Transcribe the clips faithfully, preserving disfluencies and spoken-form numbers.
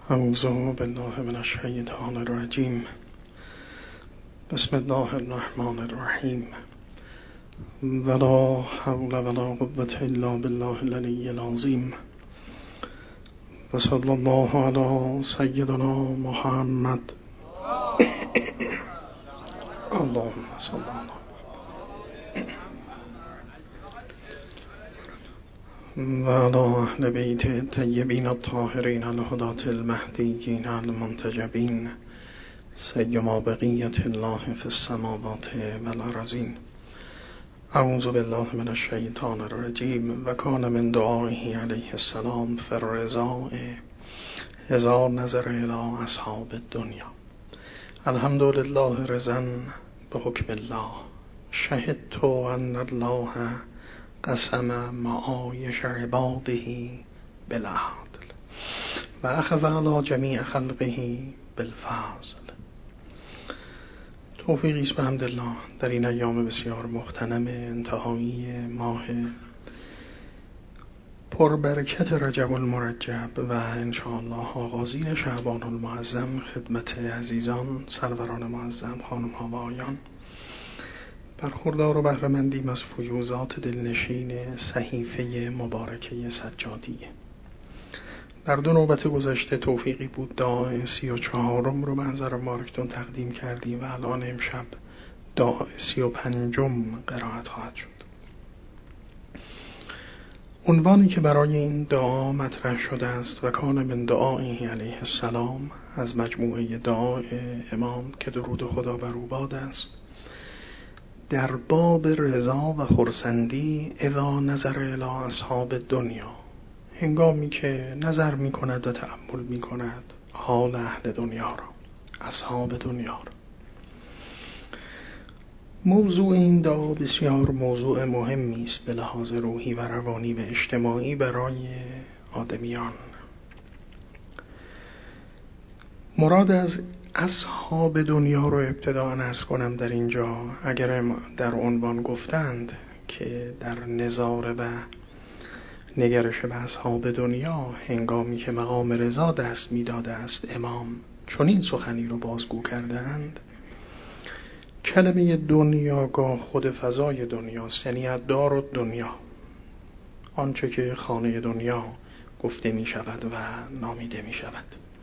اعوذ بالله من الشیطان الرجیم. بسم الله الرحمن الرحیم. ولا حول ولا قوة الا بالله العلی العظیم. و صلی الله علی سیدنا محمد. اللهم صل علی و علی اهل بیت الطیبین الطاهرین الهداة المهدیین المنتجبین سیما بقیة الله فی السماوات والارضین. اعوذ بالله من الشیطان الرجیم. و کان من دعائه علیه السلام فی الرضاء اذا نظر الی اصحاب الدنیا. الحمد لله رضا بحکم الله. شهدت ان الله قسم معایش عباده بالعدل و اخذ علی جمیع خلقه بالفضل. توفیقی است بحمدالله در این ایام بسیار مغتنم انتهایی ماه پربرکت رجب المرجب و انشاءالله آغازین شعبان المعظم خدمت عزیزان سروران معظم خانم ها و آیان برخوردار و بهره‌مندیم از فیوضات دلنشین صحیفه مبارکه سجادیه. در دو نوبت گذشته توفیقی بود دعای سی و چهارم رو منظر مارکتون تقدیم کردیم و الان امشب دعای سی و پنجم قرائت خواهد شد. عنوانی که برای این دعا مطرح شده است و کان من دعائه علیه السلام از مجموعه دعای امام که درود خدا بر او باد است، در باب رضا و خرسندی اذا نظر الی اصحاب دنیا، هنگامی که نظر می کند و تأمل می کند حال اهل دنیا را، اصحاب دنیا را. موضوع این دعا بسیار موضوع مهمی است به لحاظ روحی و روانی و اجتماعی برای آدمیان. مراد از اصحاب دنیا رو ابتدا عرض کنم در اینجا. اگر در عنوان گفتند که در نظاره و نگرش به اصحاب دنیا هنگامی که مقام رضا دست می داده است امام چون این سخنی رو بازگو کردند، کلمه دنیا گاه خود فضای دنیاست، یعنی الدار الدنیا، آنچه که خانه دنیا گفته می شود و نامیده می شود.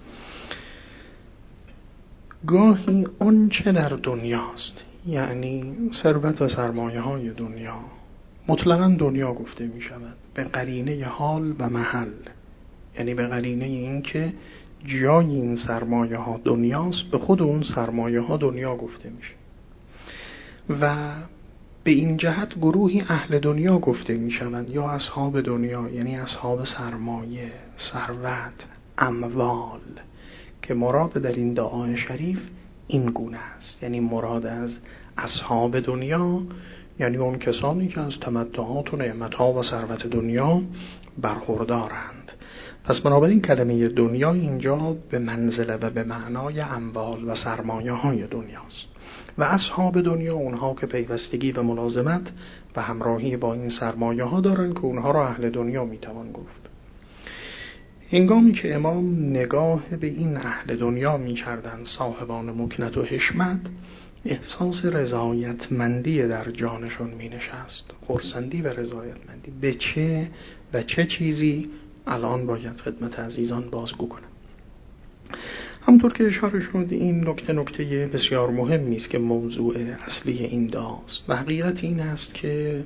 گاهی آنچه در دنیاست، یعنی ثروت و سرمایه های دنیا، مطلقاً دنیا گفته می شود به قرینه حال و محل، یعنی به قرینه این که جای این سرمایه ها دنیاست، به خود اون سرمایه ها دنیا گفته میشه و به این جهت گروهی اهل دنیا گفته می شوند یا اصحاب دنیا، یعنی اصحاب سرمایه، ثروت، اموال، که مراد در این دعای شریف این گونه است. یعنی مراد از اصحاب دنیا یعنی اون کسانی که از تمتعات و نعمتها و ثروت دنیا برخوردارند. پس بنابراین کلمه دنیا اینجا به منزله و به معنای اموال و سرمایه های دنیاست و اصحاب دنیا اونها که پیوستگی و ملازمت و همراهی با این سرمایه ها دارن که اونها را اهل دنیا میتوان گفت. هنگامی که امام نگاه به این اهل دنیا می‌کردند صاحبان مکنت و حشمت، احساس رضایتمندی در جانشون می‌نشست، خرسندی و رضایتمندی. به چه و چه چیزی الان باید خدمت عزیزان بازگو کنم. همطور که اشاره شد این نکته نکته بسیار مهمی است که موضوع اصلی این دعاست و حقیقت این است که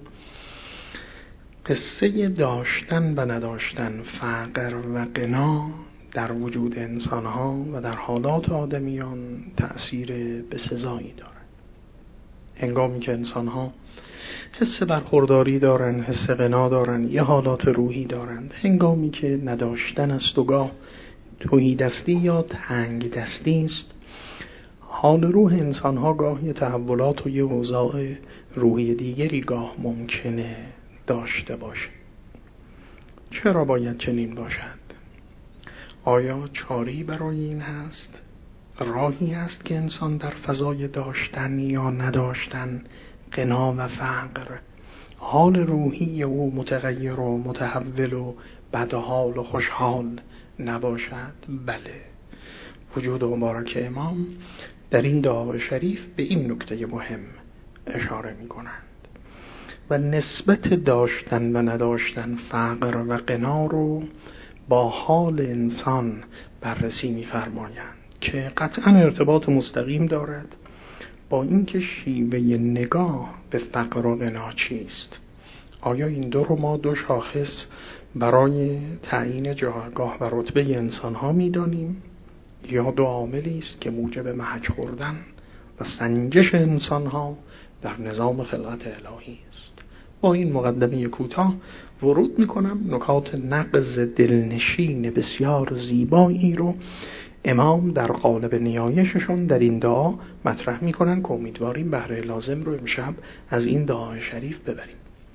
قصه داشتن و نداشتن، فقر و غنا در وجود انسانها و در حالات آدمیان تأثیر بسزایی دارد. هنگامی که انسانها حس برخورداری دارن، حس غنا دارن، یه حالات روحی دارند، هنگامی که نداشتن است و گاه تویی دستی یا تنگ دستی است، حال روح انسانها گاه یه تحولات و یه اوضاع روحی دیگری گاه ممکنه داشته باشه. چرا باید چنین باشد؟ آیا چاری برای این هست؟ راهی هست که انسان در فضای داشتن یا نداشتن، غنا و فقر، حال روحی او متغیر و متحول و بدحال و خوشحال نباشد؟ بله. وجود مبارک امام در این دعای شریف به این نکته مهم اشاره می کنند و نسبت داشتن و نداشتن فقر و غنا رو با حال انسان بررسی می فرمایند که قطعا ارتباط مستقیم دارد با اینکه شیوه نگاه به فقر و غنا چیست. آیا این دو رو ما دو شاخص برای تعیین جایگاه و رتبه انسان ها می دانیم یا دو عاملی است که موجب محک خوردن و سنجش انسان ها در نظام خلقت الهی است؟ با این مقدمه کوتاه ورود می کنم نکات نقض دلنشین بسیار زیبایی رو امام در قالب نیایششون در این دعا مطرح می کنن که امیدواریم بهره لازم رو امشب از این دعای شریف ببریم.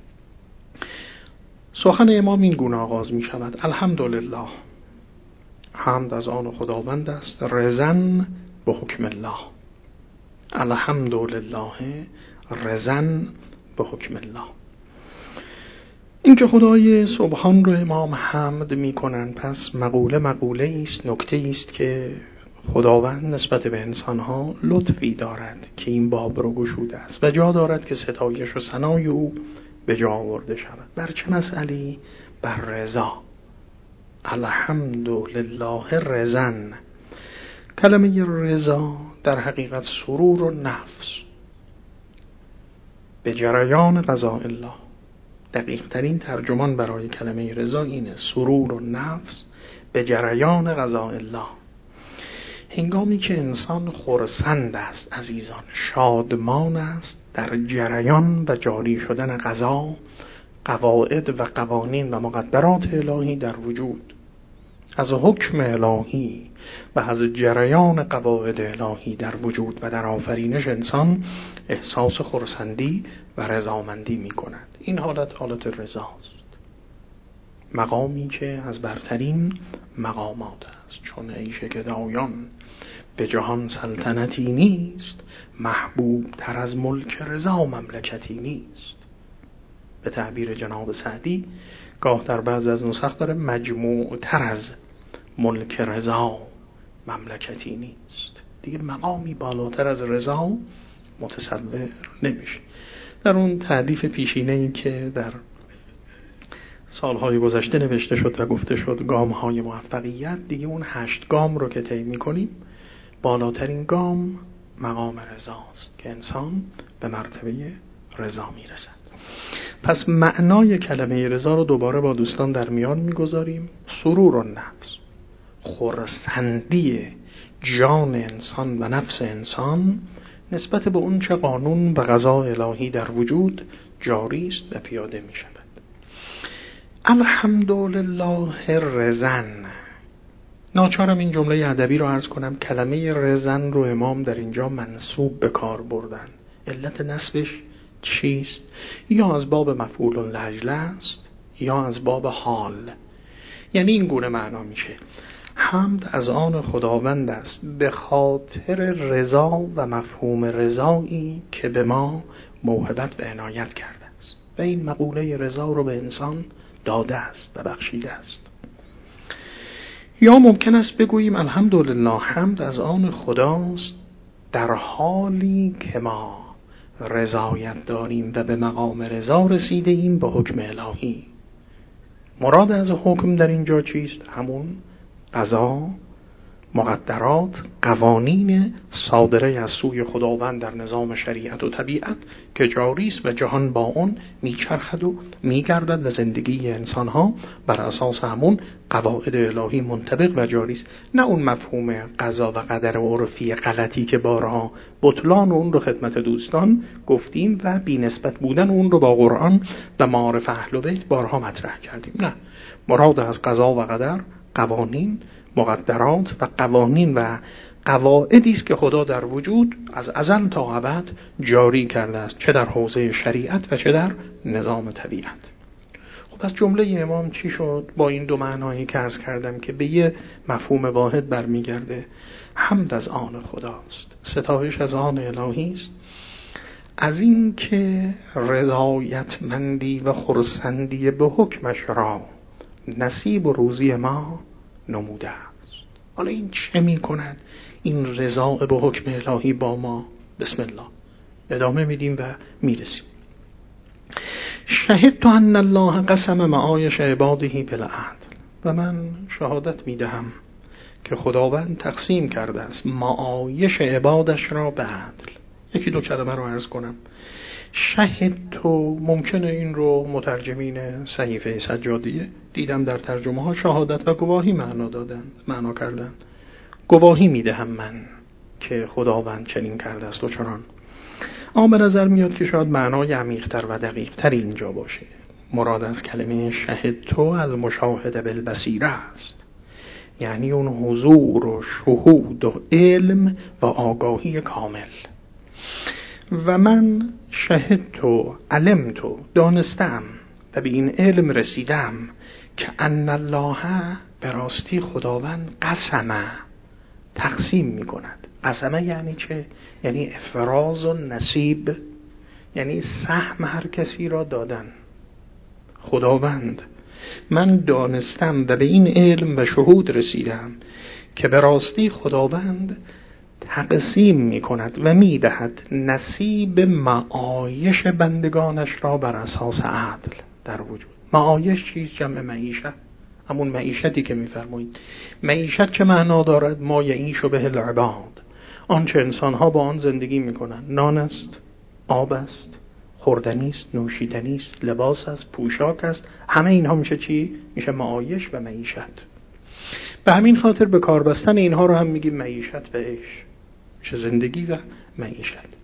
سخن امام این گونه آغاز می شود: الحمدلله، حمد از آن خداوند است، رضن به حکم الله. الحمدلله رضن به حکم الله. این که خدای سبحان رو امام حمد می کنن، پس مقوله مقوله است، نکته است که خداوند نسبت به انسانها لطفی دارد که این باب رو گشوده است و جا دارد که ستایش و ثنای او به جا آورده شود. بر چه مسئله؟ بر رضا. الحمدلله رضن. کلمه رضا در حقیقت سرور و نفس به جریان قضاء الله. دقیق ترین ترجمان برای کلمه رضا اینه: سرور و نفس به جریان قضاء الله. هنگامی که انسان خرسند است عزیزان، شادمان است در جریان و جاری شدن قضا، قواعد و قوانین و مقدرات الهی در وجود، از حکم الهی و از جریان قواعد الهی در وجود و در آفرینش انسان احساس خرسندی و رضامندی می کند. این حالت حالت رضاست، مقامی که از برترین مقامات است. چون عیش گدایان به جهان سلطنتی نیست، محبوب تر از ملک رضا مملکتی نیست. به تعبیر جناب سعدی گاه در بعض از نسخ داره مجموع تر از ملک رضا مملکتی نیست. دیگه مقامی بالاتر از رضا متصور نمیشه. در اون تعریف پیشینه‌ای که در سالهای گذشته نوشته شد و گفته شد گام‌های موفقیت، دیگه اون هشت گام رو که طی می‌کنیم، بالاترین گام مقام رضاست که انسان به مرتبه رضا میرسد. پس معنای کلمه رضا رو دوباره با دوستان در میان میگذاریم: سرور النفس، خرسندی جان انسان و نفس انسان نسبت به اون چه قانون و قضا الهی در وجود جاری است و پیاده می شود. الحمدلله رضن. ناچارم این جمله ادبی رو عرض کنم، کلمه رضن رو امام در اینجا منسوب به کار بردن. علت نسبش چیست؟ یا از باب مفعول لاجل است یا از باب حال. یعنی این گونه معنا میشه: حمد از آن خداوند است به خاطر رضا و مفهوم رضایی که به ما موهبت و عنایت کرده است و این مقوله رضا رو به انسان داده است و بخشیده است. یا ممکن است بگوییم الحمدلله، حمد از آن خداست در حالی که ما رضایت داریم و به مقام رضا رسیده ایم به حکم الهی. مراد از حکم در اینجا چیست؟ همون قضا، مقدرات، قوانین صادره از سوی خداوند در نظام شریعت و طبیعت که جاری است و جهان با اون میچرخد و میگردد و زندگی انسانها بر اساس همون قواعد الهی منطبق و جاری است. نه اون مفهوم قضا و قدر عرفی غلطی که بارها بطلان اون رو خدمت دوستان گفتیم و بی نسبت بودن اون رو با قرآن و معارف اهل بیت بارها مطرح کردیم. نه، مراد از قضا و قدر قوانین، مقدرات و قوانین و قواعدی است که خدا در وجود از ازل تا ابد جاری کرده است، چه در حوزه شریعت و چه در نظام طبیعت. خب پس جمله امام چی شد؟ با این دو معنایی که عرض کردم که به یه مفهوم واحد برمیگرده: حمد از آن خداست، ستایش از آن الهی است، از این که رضایتمندی و خرسندی به حکمش را نصیب و روزی ما نموده است. حالا این چه می کند؟ این رضا به حکم الهی با ما. بسم الله ادامه میدیم و میرسیم. شهدت ان الله قسم معایش عباده بالعدل. و من شهادت میدهم که خداوند تقسیم کرده است معایش عبادش را به عدل. یکی دو کلمه رو عرض کنم. شهد تو ممکنه این رو مترجمین صحیفه سجادیه دیدم در ترجمه ها شهادت و گواهی معنا دادن، معنا کردن. گواهی میدهم من که خداوند چنین کرده است و چنان. اما به نظر میاد که شاید معنای عمیق‌تر و دقیق‌تر اینجا باشه. مراد از کلمه شهد تو المشاهده بالبصیره است، یعنی اون حضور و شهود و علم و آگاهی کامل. و من شهد تو علم تو دانستم و به این علم رسیدم که ان الله به راستی خداوند قسمه تقسیم می کند. قسمه یعنی چه؟ یعنی افراز و نصیب، یعنی سهم هر کسی را دادن. خداوند من دانستم و به این علم و شهود رسیدم که به راستی خداوند تقسیم می کند و می دهد نصیب معایش بندگانش را بر اساس عدل در وجود. معایش چیز؟ جمع معیشت، همون معیشتی که می فرمایید. معیشت چه معنا دارد؟ ما یعیش به العباد، آنچه انسانها با آن زندگی می کنند. نان است، آب است، خوردنی است، نوشیدنی است، لباس است، پوشاک است. همه اینها میشه چی؟ میشه معایش و معیشت. به همین خاطر به کار بستن اینها رو هم میگیم معیشت و عیش، میشه زندگی و معیشت.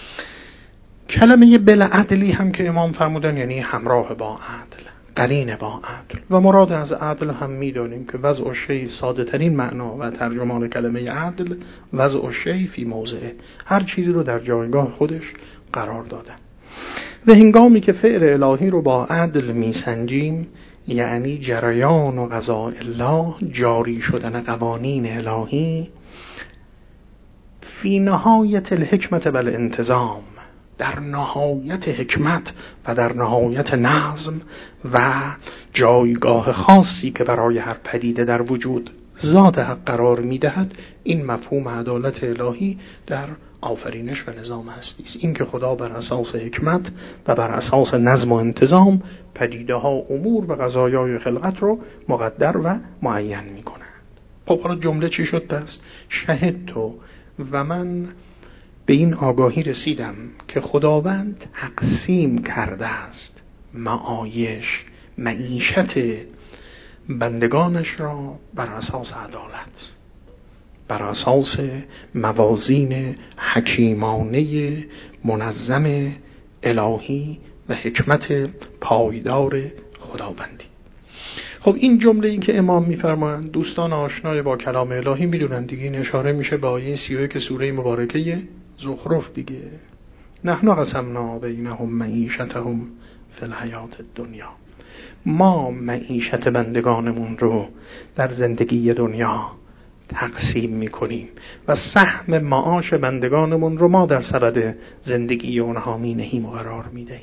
کلمه بالعدلی هم که امام فرمودن یعنی همراه با عدل، قرین با عدل. و مراد از عدل هم میدونیم که وضع شیء، ساده ترین معنا و ترجمان کلمه عدل وضع شیء فی موضعه، هر چیزی رو در جایگاه خودش قرار دادن. و هنگامی که فعل الهی رو با عدل میسنجیم، یعنی جریان و قضاء الله، جاری شدن قوانین الهی، فی نهایت الحکمت و الانتظام، در نهایت حکمت و در نهایت نظم و جایگاه خاصی که برای هر پدیده در وجود ذات حق قرار میدهد، این مفهوم عدالت الهی در آفرینش و نظام هستی است. این که خدا بر اساس حکمت و بر اساس نظم و انتظام پدیده ها، امور و قضایای خلقت رو مقدر و معین میکنه. خب حالا جمله چی شد پس؟ شهد تو و من به این آگاهی رسیدم که خداوند تقسیم کرده است معایش، معیشت بندگانش را بر اساس عدالت، بر اساس موازین حکیمانه منظم الهی و حکمت پایدار خداوندی. خب این جمله این که امام میفرمایند، دوستان آشنای با کلام الهی میدونن دیگه، این اشاره میشه به آیه سی و یک سوره مبارکه زخرف دیگه. نحن قسمنا بینهم معیشتهم فی الحیات الدنیا، ما معیشت بندگانمون رو در زندگی دنیا تقسیم میکنیم و سهم معاش بندگانمون رو ما در سبد زندگی اونها می نهیم و قرار میدهیم.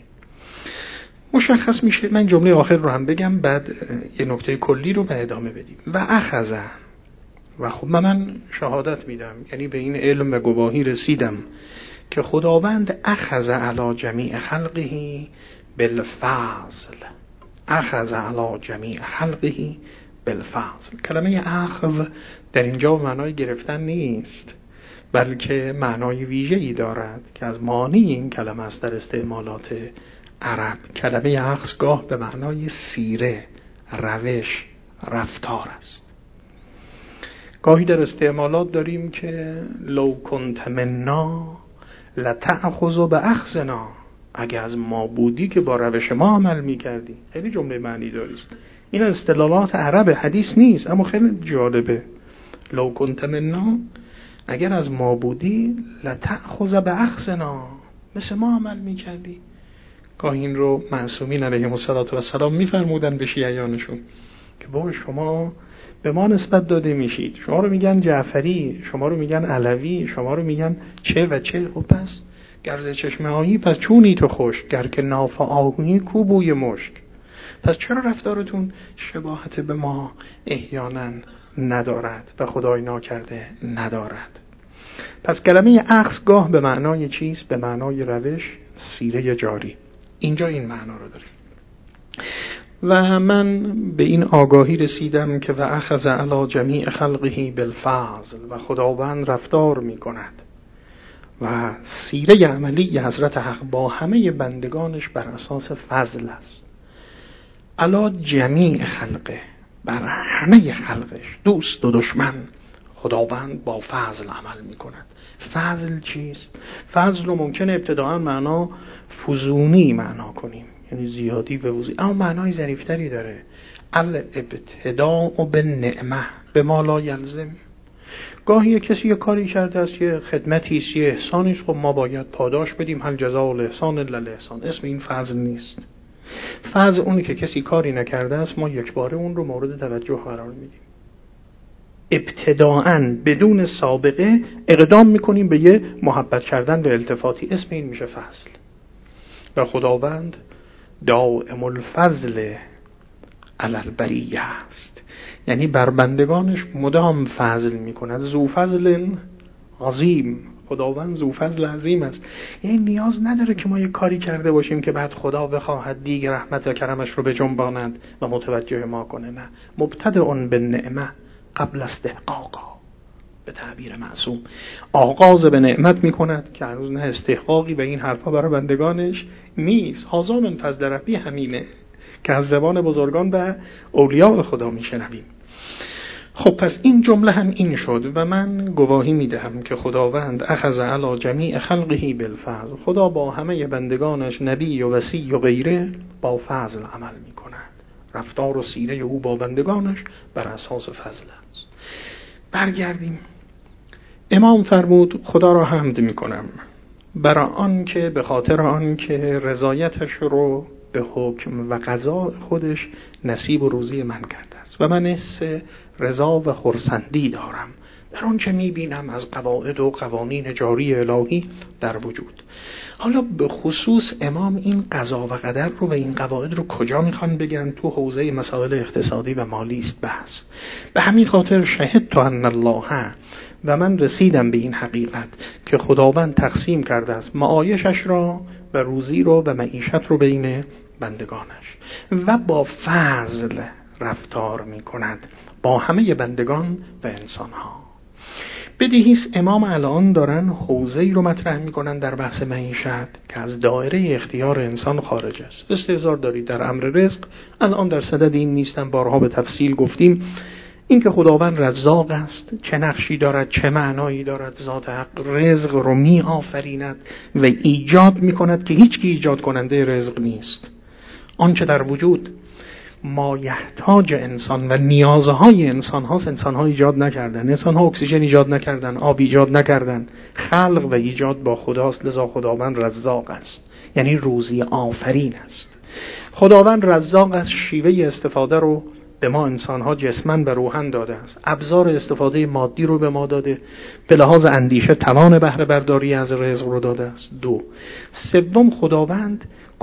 مشخص میشه. من جمله آخر رو هم بگم، بعد یه نکته کلی رو به ادامه بدیم. و اخذ، و خب من شهادت میدم، یعنی به این علم و گواهی رسیدم که خداوند اخذ علی جمیع خلقه بالفضل، اخذ علی جمیع خلقه بالفضل. کلمه اخذ در اینجا معنای گرفتن نیست، بلکه معنای ویژه‌ای دارد که از معانی این کلمه است در استعمالات عرب. کلمه اخذ گاه به معنای سیره، روش، رفتار است. گاهی در استعمالات داریم که لو کنت منا لتأخذ باخذنا، اگه از ما بودی که با روش ما عمل میکردی. خیلی جمله معنی داریست. این اصطلاحات عرب، حدیث نیست، اما خیلی جالبه. لو کنت منا، اگر از ما بودی، لتأخذ باخذنا، مثل ما عمل میکردی. گاهی این رو معصومین علیهم السلام میفرمودن به شیعیانشون که بابا شما به ما نسبت داده میشید، شما رو میگن جعفری، شما رو میگن علوی، شما رو میگن چه و چه. خب پس گرز چشمه هایی، پس چونی تو خوش، گر که ناف آهوی کو بوی مشک. پس چرا رفتارتون شباهت به ما احیانا ندارد و خدای ناکرده ندارد؟ پس کلمه اخذ گاه به معنای چیست؟ به معنای روش، سیره جاری. اینجا این معنا رو داره. و من به این آگاهی رسیدم که و اخذ علی جمیع خلقه بالفضل، و خداوند رفتار می کند و سیره عملی حضرت حق با همه بندگانش بر اساس فضل است. علی جمیع خلقه، بر همه خلقش، دوست و دشمن، خداوند با فضل عمل می کند. فضل چیست؟ فضل رو ممکنه ابتداعا معنا فزونی معنا کنیم، یعنی زیادی و وزی، اما معنای ظریفتری داره. الابتداء بالنعمه بما لا یلزم. گاهی کسی یه کاری کرده است، یه خدمتی است، یه احسانی است، خب ما باید پاداش بدیم، هل جزاء الاحسان الا الاحسان. اسم این فضل نیست. فضل اونی که کسی کاری نکرده است، ما یک باره اون رو مورد توجه قرار میدیم، ابتداءً بدون سابقه اقدام میکنیم به یه محبت کردن به التفاتی. اسم این میشه فضل. و خداوند دائم الفضل علی البریه است، یعنی بر بندگانش مدام فضل میکند. ذو فضل عظیم، خداوند ذو فضل عظیم است. یعنی نیاز نداره که ما یک کاری کرده باشیم که بعد خدا بخواهد دیگه رحمت و کرمش رو بجنباند و متوجه ما کنه. نه، مبتدأ بالنعمه قبل استحقاقها، به تعبیر معصوم آغاز به نعمت میکند که هنوز نه استحقاقی به این حرفا برای بندگانش نیست. هذا من فضل ربی، همینه که از زبان بزرگان و اولیاء خدا میشنویم. خب پس این جمله هم این شد و من گواهی میدهم که خداوند اخذ علی جمیع خلقه بالفضل، خدا با همه بندگانش، نبی و وصی و غیره، با فضل عمل میکند. رفتار و سیره او با بندگانش بر اساس فضل است. برگردیم. امام فرمود خدا را حمد میکنم برای آن که به خاطر آن که رضایتش رو به حکم و قضا خودش نصیب و روزی من کرده است و من حس رضا و خرسندی دارم در آن چه میبینم از قواعد و قوانین جاری الهی در وجود. حالا به خصوص امام این قضا و قدر رو و این قواعد رو کجا میخوان بگن؟ تو حوزه مسائل اقتصادی و مالی است بحث. به همین خاطر شهد تو ان الله، و من رسیدم به این حقیقت که خداوند تقسیم کرده است معایشش را و روزی رو و معیشت رو بین بندگانش و با فضل رفتار می کند با همه بندگان و انسانها. بدیهیست امام الان دارن حوزه‌ای رو مطرح میکنن در بحث معیشت که از دایره اختیار انسان خارج است. استحضار دارید در امر رزق، الان در صدد این نیستم، بارها به تفصیل گفتیم این که خداوند رزاق است، چه نقشی دارد، چه معنایی دارد. ذات حق رزق رو می آفریند و ایجاد می کند که هیچ کی ایجاد کننده رزق نیست. آنچه در وجود ما یحتاج انسان و نیازهای انسان هاست، انسان ها ایجاد نکردن. انسان ها اکسیژن ایجاد نکردن، آب ایجاد نکردن. خلق و ایجاد با خداست. لذا خداوند رزاق است، یعنی روزی آفرین است. خداوند رزاق است، شیوه استفاده رو به ما انسان‌ها جسماً و روحاً داده است. ابزار استفاده مادی رو به ما داده، به لحاظ اندیشه توان بهره برداری از رزق رو داده است. دو سوم خداوند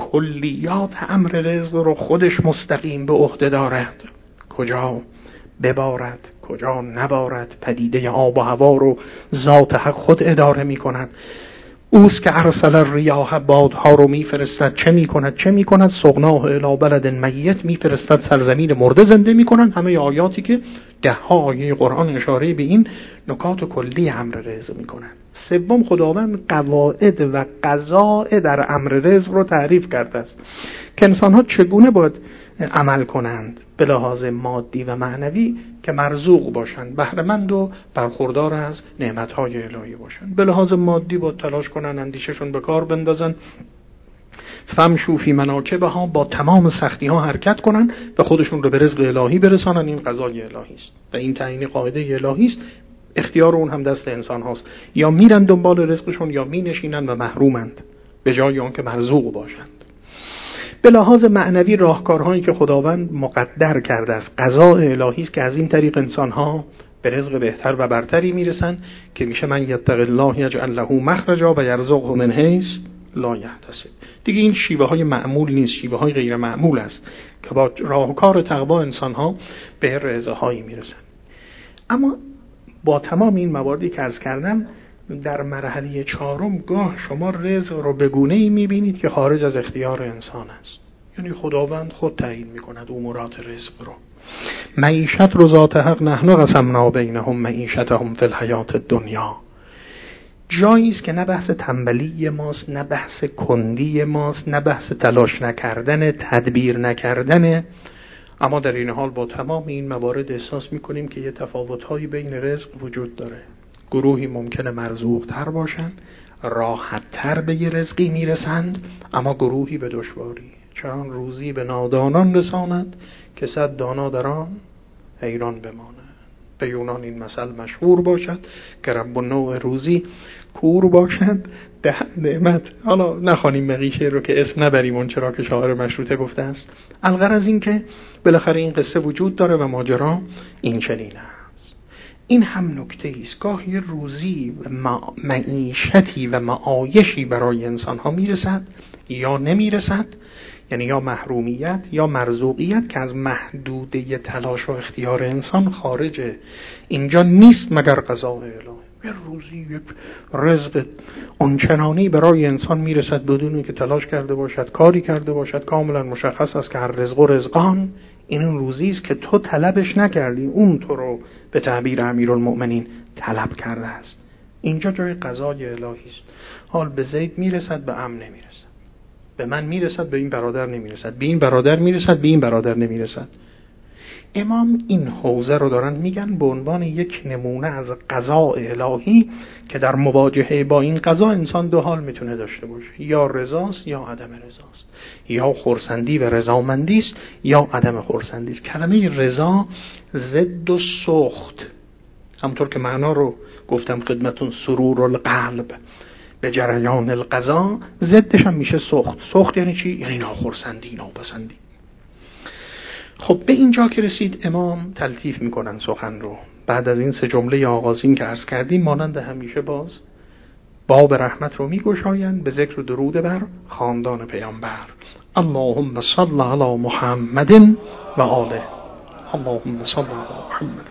کلیات امر رزق رو خودش مستقیم به عهده دارد. کجا ببارد، کجا نبارد، پدیده آب و هوا رو ذات حق خود اداره می کند. اوست که ارسل الریاح، بادها رو میفرستد. چه میکند؟ چه میکند؟ سقناه الی بلد میت، میفرستد سرزمین مرده زنده میکنن. همه آیاتی که ده ها آیه قرآن اشاره به این نکات کلی امر رزق میکنن. سوم خداوند قواعد و قضاء در امر رزق رو تعریف کرده است که انسان‌ها چگونه باید عمل کنند به لحاظ مادی و معنوی که مرزوق باشند، بهره‌مند و برخوردار از نعمت‌های الهی باشند. به لحاظ مادی باید تلاش کنند، اندیششون به کار بندازن، فمشوا فی مناکبها، با تمام سختی‌ها حرکت کنن و خودشون رو به رزق الهی برسانن. این قضای الهی است و این تعیین قاعده الهی است. اختیار اون هم دست انسان هاست، یا میرن دنبال رزقشون یا می نشینن و محرومند به جای آن که مرزوق باشند. به لحاظ معنوی راهکارهایی که خداوند مقدر کرده است قضاء الهی است که از این طریق انسان‌ها به رزق بهتر و برتری میرسن که میشه من یتق الله یجعل له مخرجا و یرزقه من حیث لا یحتسب. دیگه این شیوه های معمول نیست، شیوه های غیر معمول است که با راهکار تقوا انسان ها به رضاهایی میرسن. اما با تمام این مواردی که عرض کردم، در مرحله چهارم گاه شما رزق رو به گونه‌ای می‌بینید که خارج از اختیار انسان است. یعنی خداوند خود تعیین می‌کند امورات رزق رو. معیشت رو ذات حق نحن قسمنا بینهم معیشتهم فی الحیات الدنیا. جایی است که نه بحث تنبلی ماست، نه بحث کندی ماست، نه بحث تلاش نکردن، تدبیر نکردن، اما در این حال با تمام این موارد احساس می‌کنیم که یه تفاوت‌هایی بین رزق وجود داره. گروهی ممکنه مرزوق تر باشن، راحت تر به یه رزقی میرسند، اما گروهی به دشواری. چون روزی به نادانان رساند که صد دانا در آن حیران بماند. به یونان این مثل مشهور باشد که رب النوع روزی کور باشد ده نعمت. حالا نخوانیم بقیه رو که اسم نبریم اون چرا که شاعر مشروطه گفته است. الغرض این که بالاخره این قصه وجود داره و ماجرا این چنینه. این هم نکته است. گاه یه روزی و معیشتی و معایشی برای انسان ها میرسد یا نمیرسد، یعنی یا محرومیت یا مرزوقیت که از محدوده تلاش و اختیار انسان خارجه. اینجا نیست مگر قضاء الهی. یه روزی یک رزق اونچنانی برای انسان میرسد بدون که تلاش کرده باشد، کاری کرده باشد. کاملا مشخص است که هر رزق و رزقان این اون روزی است که تو طلبش نکردی، اون تو رو به تعبیر امیرالمؤمنین طلب کرده است. اینجا جای قضای الهی است. حال به زید میرسد، به امن نمیرسد. به من میرسد، به این برادر نمیرسد. به این برادر میرسد، به این برادر نمیرسد. امام این حوزه رو دارن میگن به عنوان یک نمونه از قضای الهی که در مواجهه با این قضا انسان دو حال میتونه داشته باشه، یا رضاست یا عدم رضاست، یا خرسندی و رضامندی است یا عدم خرسندی است. کلمه رضا ضد و سخط، همونطور که معنا رو گفتم خدمتون، سرور القلب به جریان القضا، ضدش هم میشه سخط. سخط یعنی چی؟ یعنی ناخرسندی، ناپسندی. خب به اینجا که رسید امام تلطیف میکنن سخن رو. بعد از این سه جمله آغازین که عرض کردیم مانند همیشه باز باب رحمت رو میگشایند به ذکر و درود بر خاندان پیامبر. اللهم صل علی محمد و آله. اللهم صل علی محمد.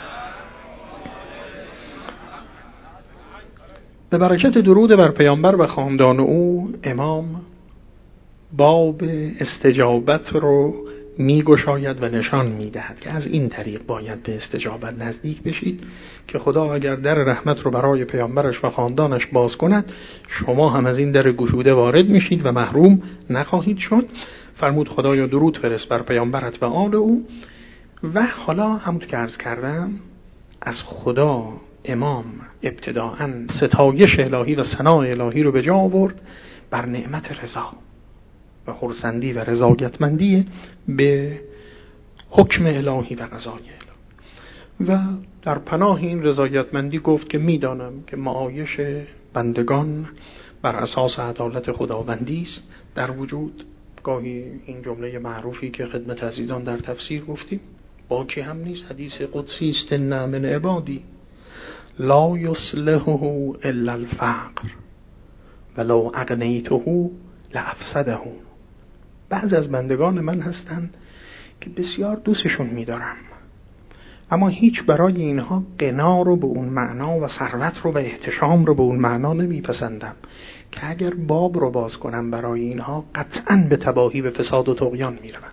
به برکت درود بر پیامبر و خاندان او امام باب استجابت رو می گشاید و نشان می دهد که از این طریق باید به استجابت نزدیک بشید که خدا اگر در رحمت رو برای پیامبرش و خاندانش باز کند، شما هم از این در گشوده وارد میشید و محروم نخواهید شد. فرمود خدایا درود فرست بر پیامبرت و آل او. و حالا همونطور که عرض کردم از خدا امام ابتداءً ستایش الهی و ثنای الهی رو به جا آورد بر نعمت رضا و خرسندی و رضایتمندی به حکم الهی و قضای الهی. و در پناه این رضایتمندی گفت که میدانم که معایش بندگان بر اساس عدالت خداوندی است در وجود. گاهی این جمله معروفی که خدمت عزیزان در تفسیر گفتیم باکی هم نیست، حدیث قدسی است: ان من عبادی لا یصلحه الا الفقر ولو اغنیته لافسده. بعض از بندگان من هستن که بسیار دوستشون می‌دارم، اما هیچ برای اینها غنا رو به اون معنا و ثروت رو و احتشام رو به اون معنا نمیپسندم که اگر باب رو باز کنم برای اینها قطعاً به تباهی و فساد و طغیان میروند.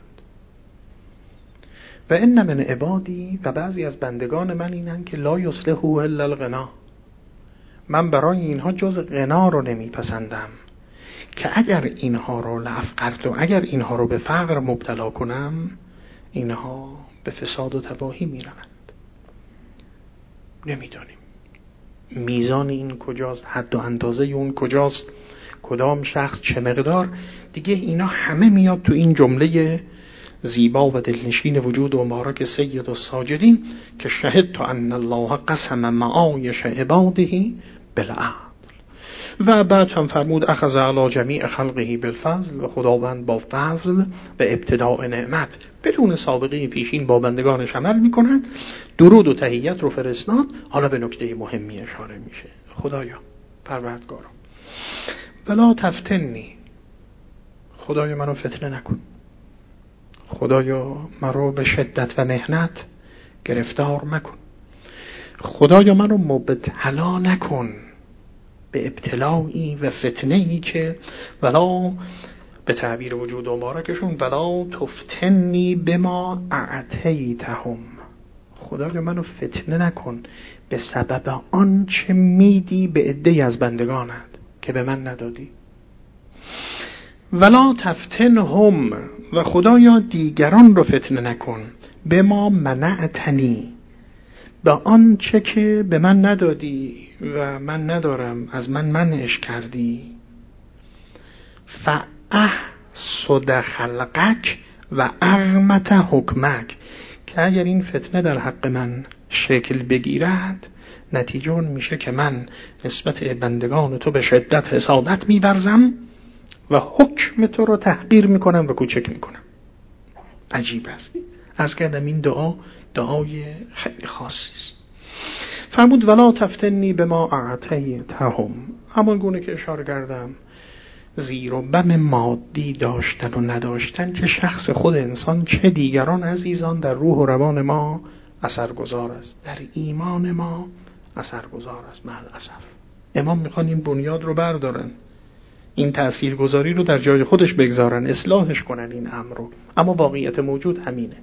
و ان من عبادی، و بعضی از بندگان من اینن که لا یصلحه الا الغنا، من برای اینها جز غنا رو نمیپسندم که اگر اینها رو لافقرت و اگر اینها رو به فقر مبتلا کنم اینها به فساد و تباهی میروند. نمیدانیم میزان این کجاست، حد و اندازه اون کجاست، کدام شخص چه مقدار. دیگه اینا همه میاد تو این جمله زیبا و دلنشین وجود و مبارک سید الساجدین که شهد تو ان الله قسم معایش عباده بالعدل. و بعد هم فرمود اخذ علی جمیع خلقه بالفضل، و خداوند با فضل به ابتداء نعمت بدون سابقه پیشین با بندگانش عمل میکند. درود و تحیت رو فرستاد. حالا به نکته مهمی اشاره میشه. خدایا پروردگارم ولا تفتنی، خدایا منو فتنه نکن، خدایا مرا به شدت و محنت گرفتار مکن، خدایا منو مبتلا نکن به ابتلایی و فتنه‌ای که ولا به تعبیر وجود مبارکشون ولا تفتنی بما اعطیتهم، خدایا منو فتنه نکن به سبب آنچه میدی به عده‌ای از بندگانت که به من ندادی. ولا تفتنهم، و خدایا دیگران رو فتنه نکن به ما منعتنی، به آنچه که به من ندادی و من ندارم، از من منعش کردی. فاحسد خلقک و اغمت حکمک، که اگر این فتنه در حق من شکل بگیرد نتیجه اون میشه که من نسبت بندگان تو به شدت حسادت می‌ورزم و حکم تو رو تحقیر میکنم و کوچک میکنم. عجیب است. عرض کردم این دعا دعای خیلی خاصی است. فرمود ولا تفتنی بما اعطیتهم، همان گونه که اشاره کردم زیر و بم مادی داشتن و نداشتن که شخص خود انسان چه دیگران عزیزان در روح و روان ما اثرگذار است، در ایمان ما اثرگذار است. مع الاسف امام میخوان این بنیاد رو بردارن، این تأثیرگذاری رو در جای خودش بگذارن، اصلاحش کنن این امر رو، اما واقعیت موجود همینه.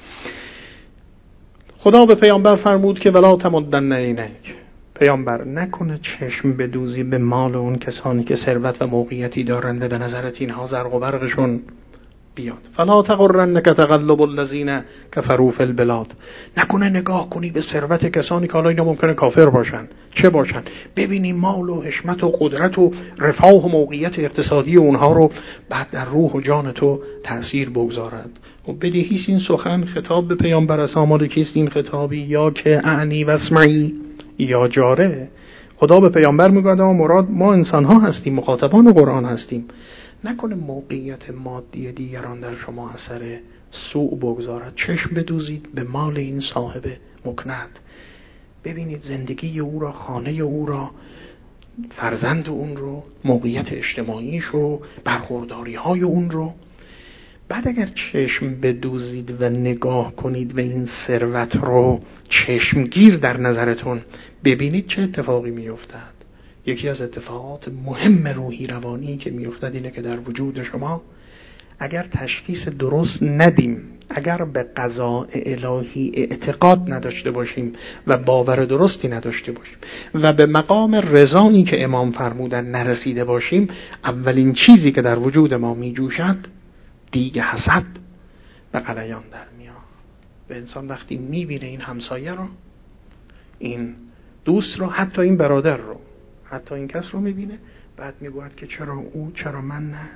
خدا به پیامبر فرمود که ولا تمدن عینک، پیامبر نکنه چشم بدوزی به مال اون کسانی که ثروت و موقعیتی دارن و به نظرت اینها زرق و برقشون بیاد. فلا تغرنک تقلب الذین کفروا فی البلاد، نکنه نگاه کنی به ثروت کسانی که حالا اینا ممکنه کافر باشن، چه باشن، ببینی مال و حشمت و قدرت و رفاه و موقعیت اقتصادی اونها رو بعد در روح و جان تو تأثیر بگذارد. و بدیهیست این سخن خطاب به پیامبر است. آماده کیست این خطابی؟ یا که اعنی و اسمعی یا جاره. خدا به پیامبر میگه مراد ما انسان ها هستیم، مخاطبان قرآن هستیم، نکنه موقعیت مادی دیگران در شما اثر سوء بگذارد. چشم بدوزید به مال این صاحب مکنت، ببینید زندگی او را، خانه او را، فرزند اون رو، موقعیت اجتماعیش رو، برخورداری های اون رو. بعد اگر چشم بدوزید و نگاه کنید و این ثروت رو چشمگیر در نظرتون ببینید چه اتفاقی میافتد. یکی از اتفاقات مهم روحی روانی که میافتد اینه که در وجود شما اگر تشخیص درست ندیم، اگر به قضاء الهی اعتقاد نداشته باشیم و باور درستی نداشته باشیم و به مقام رضایی که امام فرمودن نرسیده باشیم، اولین چیزی که در وجود ما میجوشد دیگه حسد و غلیان در میاد. به انسان وقتی میبینه این همسایه رو، این دوست رو، حتی این برادر رو، حتی این کس رو میبینه، بعد میگوید که چرا او، چرا من نه.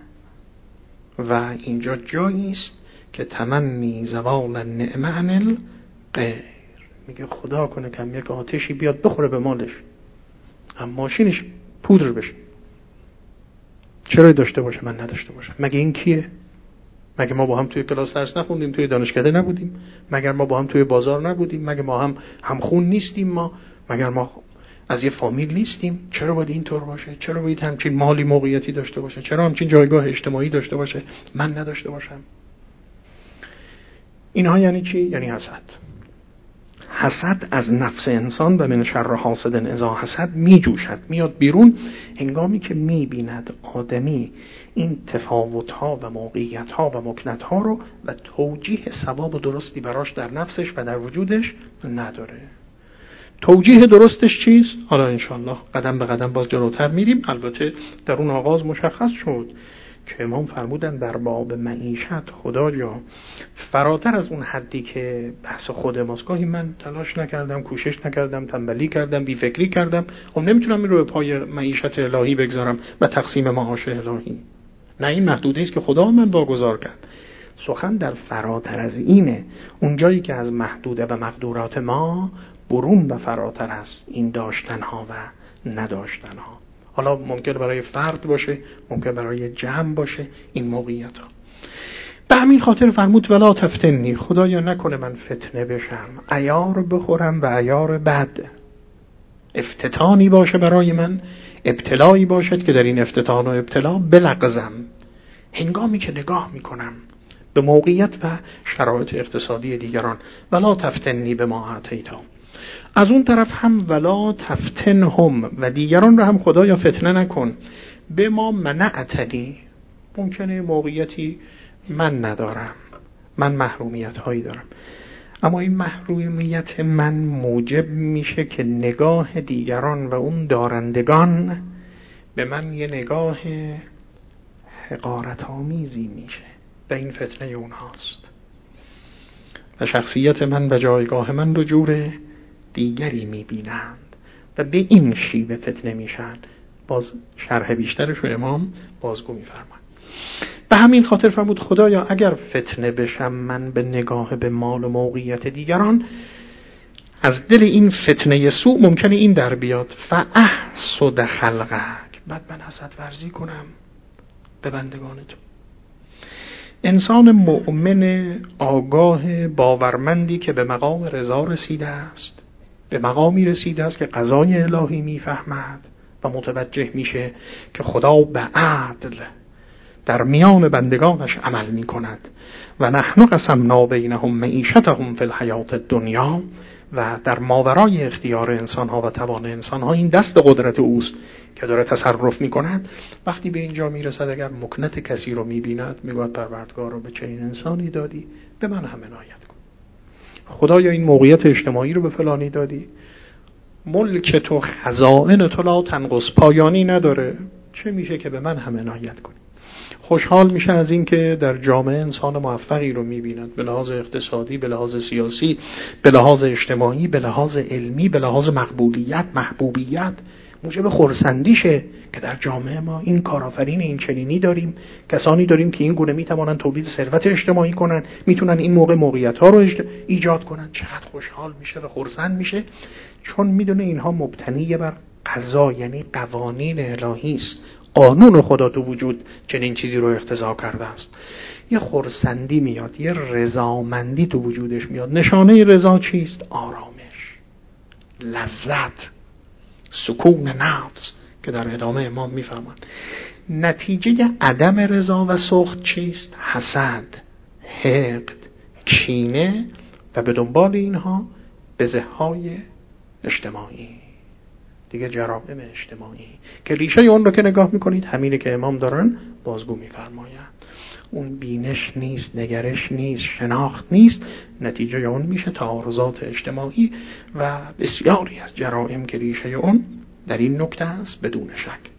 و اینجا جایی است که تمنی زوال النعمه عن الغیر، میگه خدا کنه کم یک آتشی بیاد بخوره به مالش، اما ماشینش پودر بشه، چرا داشته باشه من نداشته باشم؟ مگه این کیه؟ مگه ما با هم توی کلاس درس نخوندیم، توی دانشکده نبودیم؟ مگر ما با هم توی بازار نبودیم؟ مگه ما هم همخون نیستیم؟ ما مگر ما از یه فامیل نیستیم؟ چرا باید اینطور باشه؟ چرا باید همچین مالی موقعیتی داشته باشه؟ چرا همچین جایگاه اجتماعی داشته باشه من نداشته باشم؟ اینها یعنی چی؟ یعنی حسد. حسد از نفس انسان و من شر حاسد اذا حسد می جوشد، میاد بیرون هنگامی که می بیند آدمی این تفاوت‌ها و موقعیت‌ها و مکنت‌ها رو و توجیه ثواب و درستی براش در نفسش و در وجودش نداره. توجیه درستش چیست؟ حالا انشالله قدم به قدم باز جلوتر میریم. البته در اون آغاز مشخص شد که امام فرمودن در باب معیشت خدایا فراتر از اون حدی که بحث خود ماست، گاهی من تلاش نکردم، کوشش نکردم، تنبلی کردم، بی فکری کردم، خب نمیتونم این رو به پای معیشت الهی بگذارم و تقسیم معاش الهی. نه، این محدوده است که خدا من واگذار کرد. سخن در فراتر از اینه، اون جایی که از محدوده و مقدورات ما برون و فراتر است این داشتنها و نداشتنها. حالا ممکن برای فرد باشه، ممکن برای جمع باشه این موقعیت ها. به همین خاطر فرمود ولا تفتنی، خدایا نکنه من فتنه بشم، عیار بخورم و عیار بد، افتتانی باشه برای من، ابتلایی باشد که در این افتتان و ابتلا بلغزم هنگامی که نگاه میکنم به موقعیت و شرایط اقتصادی دیگران. ولا تفتنی به ما اعطیتا. از اون طرف هم ولا تفتنهم، و دیگران رو هم خدایا فتنه نکن به ما منعتنی. ممکنه موقعیتی من ندارم، من محرومیت هایی دارم، اما این محرومیت من موجب میشه که نگاه دیگران و اون دارندگان به من یه نگاه حقارت آمیزی میشه و این فتنه اونهاست و شخصیت من و جایگاه من رو جور دیگری میبینند و به این شیوه فتنه میشن. باز شرح بیشترش رو امام بازگو میفرماید. به همین خاطر فرمود خدایا اگر فتنه بشم من به نگاه به مال و موقعیت دیگران، از دل این فتنه سوء ممکنه این در بیاد فاحسد خلقک، بعد من حسد ورزی کنم به بندگان تو. انسان مؤمن آگاه باورمندی که به مقام رضا رسیده است، به مقامی رسیده است که قضای الهی میفهمد و متوجه میشه که خدا به عدل در میان بندگانش عمل می کند و نحن قسمنا بینهم معیشتهم فی الحیات الدنیا، و در ماورای اختیار انسانها و توان انسانها این دست قدرت اوست که داره تصرف می کند. وقتی به اینجا می رسد اگر مکنت کسی رو می بیند می گوید پروردگار رو به چنین انسانی دادی، به من هم عنایت کن. خدایا این موقعیت اجتماعی رو به فلانی دادی، ملک تو خزائن تو لا تنقص، پایانی نداره، چه میشه که به من هم عنایت کنی. خوشحال میشه از این که در جامعه انسان موفقی رو میبیند، به لحاظ اقتصادی، به لحاظ سیاسی، به لحاظ اجتماعی، به لحاظ علمی، به لحاظ مقبولیت، محبوبیت. موجب خرسندیشه که در جامعه ما این کارآفرین این چنینی داریم، کسانی داریم که این گونه میتوانند تولید ثروت اجتماعی کنن، میتونن این موقع موقعیت ها رو ایجاد کنن. چقدر خوشحال میشه و خرسند میشه، چون میدونه اینها مبتنی بر قضا، یعنی قوانین الهی است. قانون خدا تو وجود چنین چیزی رو اقتضا کرده است. یه خرسندی میاد، یه رضامندی تو وجودش میاد. نشانه رضا چیست؟ آرامش، لذت، سکون نفس که در ادامه امام میفهمند. نتیجه عدم رضا و سخط چیست؟ حسد، حقد، کینه و به دنبال اینها بزه‌های اجتماعی، دیگه جرائم اجتماعی که ریشه اون رو که نگاه میکنید همینه که امام دارن بازگو میفرمایند. اون بینش نیست، نگرش نیست، شناخت نیست، نتیجه اون میشه تعارضات اجتماعی و بسیاری از جرائم که ریشه اون در این نکته است بدون شک.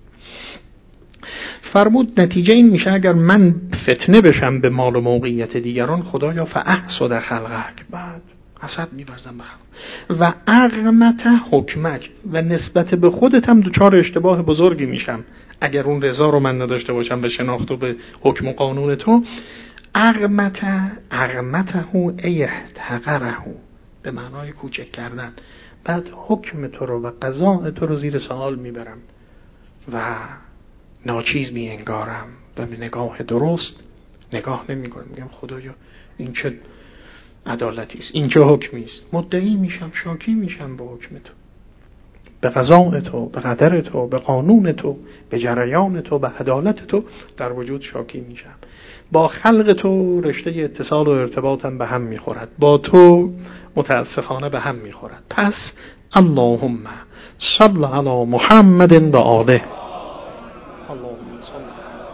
فرمود نتیجه این میشه اگر من فتنه بشم به مال و موقعیت دیگران، خدایا فاحسد خلقک، بعد حسد می‌ورزم به خلق و اغمت حکمک، و نسبت به خودت هم دچار اشتباه بزرگی میشم اگر اون رضا رو من نداشته باشم به شناخت و به حکم و قانون تو. اغمت اغمته ایحتقره، به معنای کوچک کردن. بعد حکم تو رو و قضاء تو رو زیر سوال میبرم و ناچیز می انگارم و به نگاه درست نگاه نمی کنم. میگم خدایا این چه عدالتی است، این چه حکمی است. مدعی میشم، شاکی میشم به حکم تو، به قضاء تو، به قدر تو، به قانون تو، به جریان تو، به عدالت تو در وجود شاکی میشم. با خلق تو رشته اتصال و ارتباطم به هم میخورد، با تو متاسفانه به هم میخورد. پس اللهم صل علی محمد و آله. اللهم صل.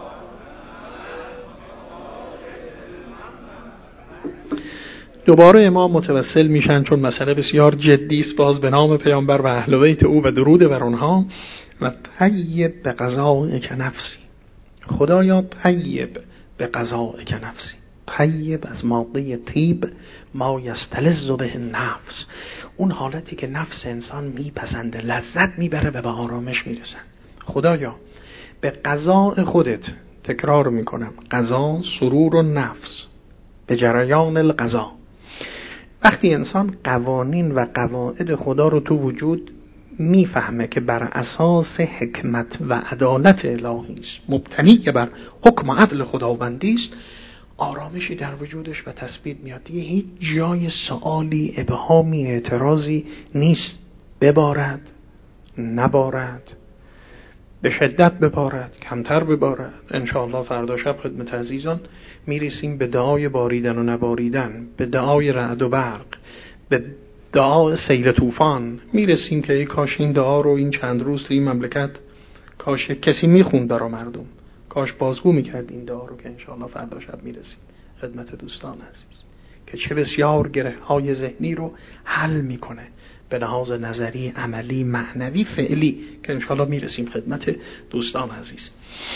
دوباره امام متوسل میشن چون مسئله بسیار جدی است، باز به نام پیامبر و اهل بیت او و درود بر آنها. و طیب به قضاءک نفسی، خدایا طیب به قضاءک نفسی. طیب از ماده طیب، ما یستلذ به النفس، اون حالتی که نفس انسان میپسنده، لذت میبره و به آرامش میرسن. خدایا به قضاء خودت، تکرار میکنم، قضا سرور و نفس، به جریان القضا. وقتی انسان قوانین و قواعد خدا رو تو وجود میفهمه که بر اساس حکمت و عدالت الهی است، مبتنی که بر حکم و عدل خداوندی است، آرامشی در وجودش و تثبیت میاد. دیگه هیچ جای سوالی، ابهامی، اعتراضی نیست. ببارد، نبارد، به شدت ببارد، کمتر ببارد. انشاءالله فردا شب خدمت عزیزان میرسیم به دعای باریدن و نباریدن، به دعای رعد و برق، به دعای سیل طوفان میرسیم که ای کاش این دعا رو این چند روز توی این مملکت کاش کسی میخوند برا مردم، کاش بازگو میکرد این دعا رو، که انشاءالله فردا شب میرسیم خدمت دوستان عزیز که چه بسیار گره های ذهنی رو حل میکنه به لحاظ نظری، عملی، معنوی، فعلی، که انشاءالله میرسیم خدمت دوستان عزیز.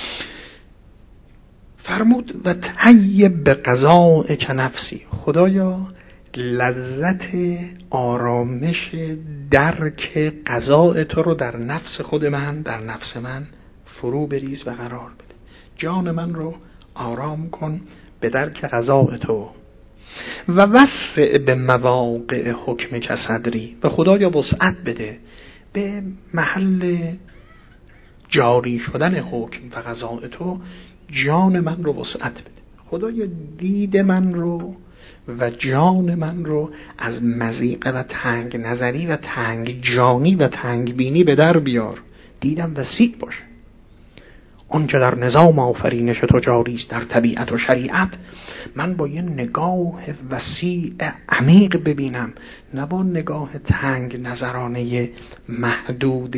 فرمود و طیب به قضاء که نفسی، خدایا لذت آرامش درک قضاء تو رو در نفس خود من، در نفس من فرو بریز و قرار بده. جان من رو آرام کن به درک قضاء تو. و وسع به مواقع حکم که صدری، و خدایا وسعت بده به محل جاری شدن حکم و قضاء تو، جان من رو وسعت بده. خدایا دید من رو و جان من رو از مضیقه و تنگ نظری و تنگ جانی و تنگ بینی به در بیار، دیدم وسیع باشه. اون که در نظام آفرینش تو جاری است در طبیعت و شریعت، من با یه نگاه وسیع عمیق ببینم، نه با نگاه تنگ نظرانه محدود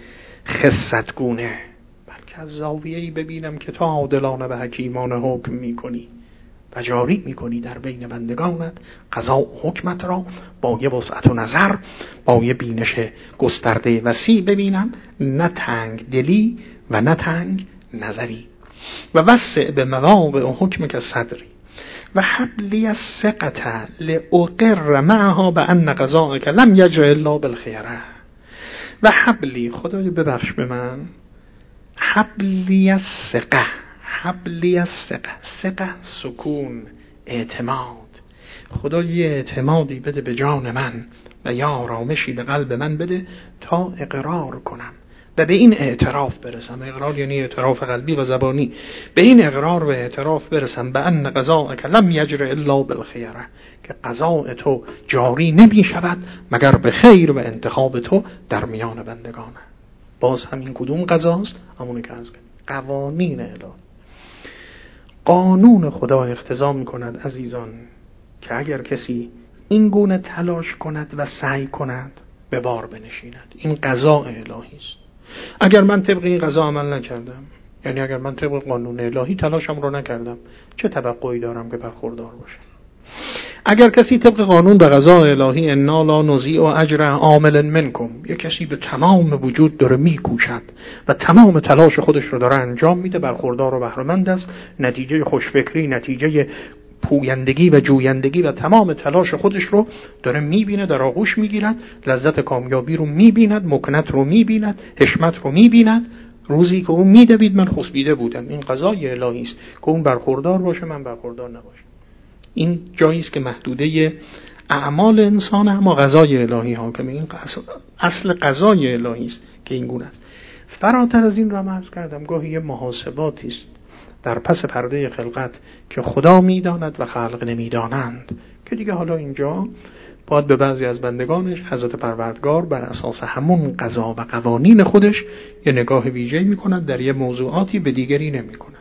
خستگونه، بلکه از زاویه‌ای ببینم که تو عادلانه به حکیمانه حکم میکنی و جاری میکنی در بین بندگانت قضا و حکمت را با یه وسعت و نظر، با یه بینش گسترده وسیع ببینم، نه تنگ دلی و نه تنگ نظری. و وسع به مواقع و حکم که صدری و حبلی از ثقة لأقر معها به ان قضاءک لم یجر الا بالخیره. و حبلی، خدای ببخش به من، حبلی از ثقة، حبلی از ثقة، ثقة سکون، اعتماد. خدا یه اعتمادی بده به جان من و یا آرامشی به قلب من بده تا اقرار کنم و به این اعتراف برسم. اقرار یعنی اعتراف قلبی و زبانی. به این اقرار و اعتراف برسم به ان قضاءک لم یجر الا بالخیره، که قضاء تو جاری نمی شود مگر به خیر و انتخاب تو در میان بندگانه. باز همین کدوم قضاست؟ همونی که از قوانین الهی، قانون خدا اقتضا می کند عزیزان که اگر کسی این گونه تلاش کند و سعی کند به بار بنشیند. این قضاء الهی است. اگر من طبق این قضا عمل نکردم، یعنی اگر من طبق قانون الهی تلاشم رو نکردم، چه توقعی دارم که برخوردار باشم؟ اگر کسی طبق قانون و قضا الهی انا لا نضیع اجر عامل منکم، یک کسی به تمام وجود داره میکوشد و تمام تلاش خودش رو داره انجام میده، برخوردار و بهره‌مند است، نتیجه خوشفکری، نتیجه پویندگی و جویندگی و تمام تلاش خودش رو داره میبینه، در آغوش میگیرد، لذت کامیابی رو میبیند، مکنت رو میبیند، حشمت رو میبیند. روزی که اون میدوید من خسبیده بودم. این قضای الهی است که اون برخوردار باشه، من برخوردار نباشم. این جایی است که محدوده اعمال انسان، اما قضای الهی حاکمه. این اصل قضای الهی است که این گونه است. فراتر از این را عرض کردم، گاهی یه محاسباتی است در پس پرده خلقت که خدا میداند و خلق نمیدانند، که دیگه حالا اینجا باید به بعضی از بندگانش حضرت پروردگار بر اساس همون قضا و قوانین خودش یه نگاه ویژه‌ای میکند، در یه موضوعاتی به دیگری نمیکند.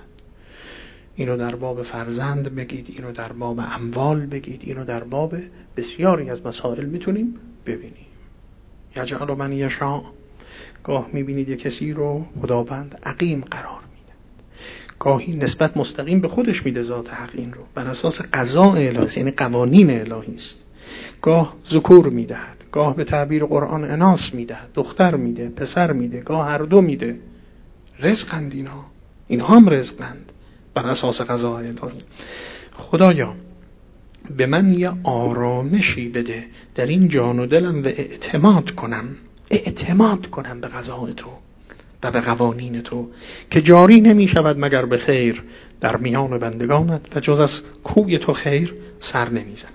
اینو در باب فرزند بگید، اینو در باب اموال بگید، اینو در باب بسیاری از مسائل میتونیم ببینیم. یجعل من یشاء، گاه میبینید یک کسی رو خداوند عقیم قرار میده، گاهی نسبت مستقیم به خودش میده ذات حق این رو بر اساس قضاء الهی، یعنی قوانین الهی است. گاه ذکور میدهد، گاه به تعبیر قرآن اناث میدهد، دختر میده، پسر میده، گاه هر دو میده. رزقند اینا، اینها هم رزقند بر اساس قضاء الهی. خدایا به من یه آرامشی بده در این جان و دلم و اعتماد کنم، اعتماد کنم به قضاء تو و به قوانین تو که جاری نمی شود مگر به خیر در میان بندگانت و جز از کوی تو خیر سر نمی زند.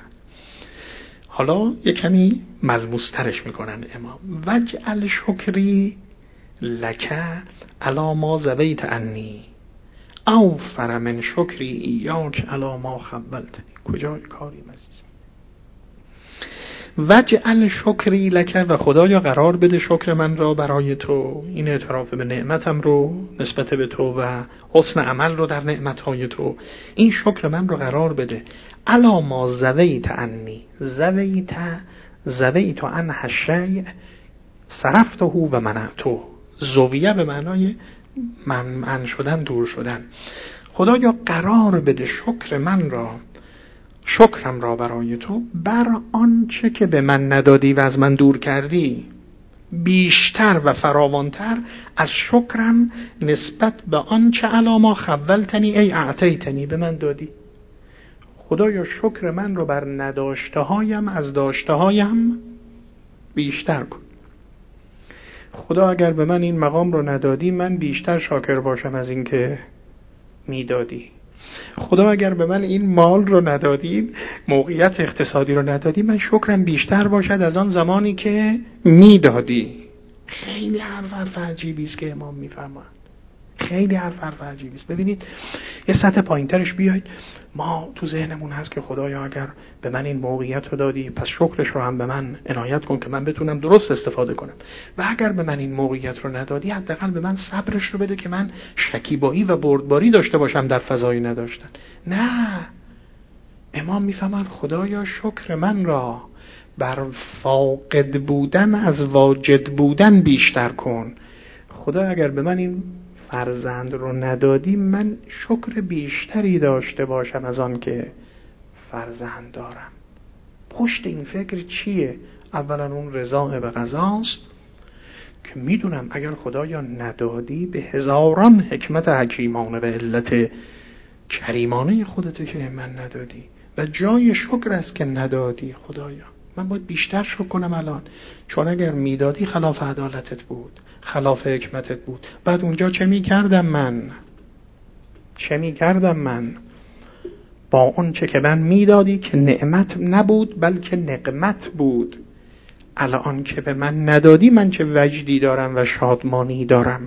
حالا یک کمی ملموس میکنن امام. وجعل شکری لکه علی ما زویت عنی او فرمن شکری ایاک علی ما خبلتنی. کجای کاری عزیز؟ وجعل شکری لک، و خدایا قرار بده شکر من را برای تو، این اعتراف به نعمتم رو نسبت به تو و حسن عمل رو در نعمتهای تو، این شکر من رو قرار بده. الا ما زویت عنی، زویت زویت عنه الشیء صرفته و منعته. زویه به معنای منع شدن، دور شدن. خدایا قرار بده شکر من را، شکرم را برای تو بر آنچه که به من ندادی و از من دور کردی، بیشتر و فراوانتر از شکرم نسبت به آنچه علی ما خولتنی ای اعطیتنی به من دادی. خدایا شکر من رو بر نداشته هایم از داشته هایم بیشتر کن. خدا اگر به من این مقام رو ندادی، من بیشتر شاکر باشم از این که میدادی. خدا اگر به من این مال رو ندادی، موقعیت اقتصادی رو ندادی، من شکرم بیشتر باشد از آن زمانی که میدادی. خیلی حرف حرف عجیبی است که امام میفرماید، خیلی حرف حرف عجیبی است. ببینید یه سطح پایینترش بیاید، ما تو ذهنمون هست که خدایا اگر به من این موقعیت رو دادی، پس شکرش رو هم به من عنایت کن که من بتونم درست استفاده کنم، و اگر به من این موقعیت رو ندادی، حداقل به من صبرش رو بده که من شکیبایی و بردباری داشته باشم در فضای نداشتن. نه، امام میفهمن خدایا شکر من را بر فاقد بودن از واجد بودن بیشتر کن. خدا اگر به من این فرزند رو ندادی، من شکر بیشتری داشته باشم از آن که فرزند دارم. پشت این فکر چیه؟ اولا اون رضا به قضاست که میدونم اگر خدایا ندادی، به هزاران حکمت حکیمانه و علت کریمانه خودت که من ندادی، و جای شکر است که ندادی. خدایا من باید بیشتر شکر کنم الان، چون اگر میدادی خلاف عدالتت بود، خلاف حکمتت بود. بعد اونجا چه میکردم من؟ چه میکردم من با اون چه که من میدادی که نعمت نبود بلکه نقمت بود؟ الان که به من ندادی، من چه وجدی دارم و شادمانی دارم.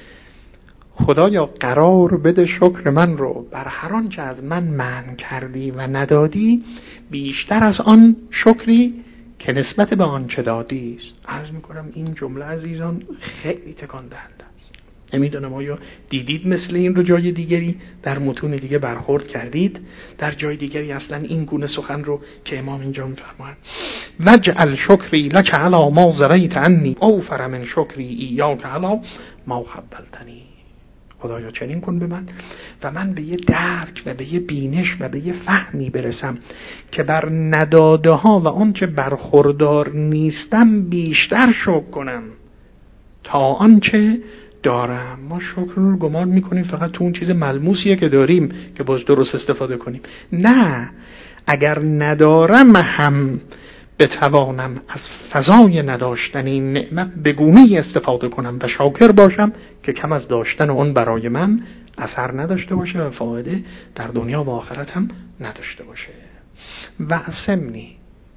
خدایا قرار بده شکر من رو بر هر آنچه از من منع کردی و ندادی بیشتر از آن شکری که نسبت به آنچه دادی است. عرض میکنم این جمله عزیزان خیلی تکان دهنده است. نمیدونم آیا دیدید مثل این رو جای دیگری در متون دیگه برخورد کردید؟ در جای دیگری اصلا این گونه سخن رو که امام اینجا میفرمایند وجعل شکری لک علی ما زویت عنی اوفر من شکری ایاک علی ما خبلتنی. خدایا چنین کن به من و من به یه درک و به یه بینش و به یه فهمی برسم که بر نداده ها و آنچه برخوردار نیستم بیشتر شکر کنم تا آنچه دارم. ما شکر رو گمان میکنیم فقط تو اون چیز ملموسیه که داریم که باز درست استفاده کنیم. نه، اگر ندارم هم بتوانم از فضای نداشتن این نعمت به گونه‌ای استفاده کنم و شاکر باشم که کم از داشتن اون برای من اثر نداشته باشه و فایده در دنیا و آخرت هم نداشته باشه. و عصمنی،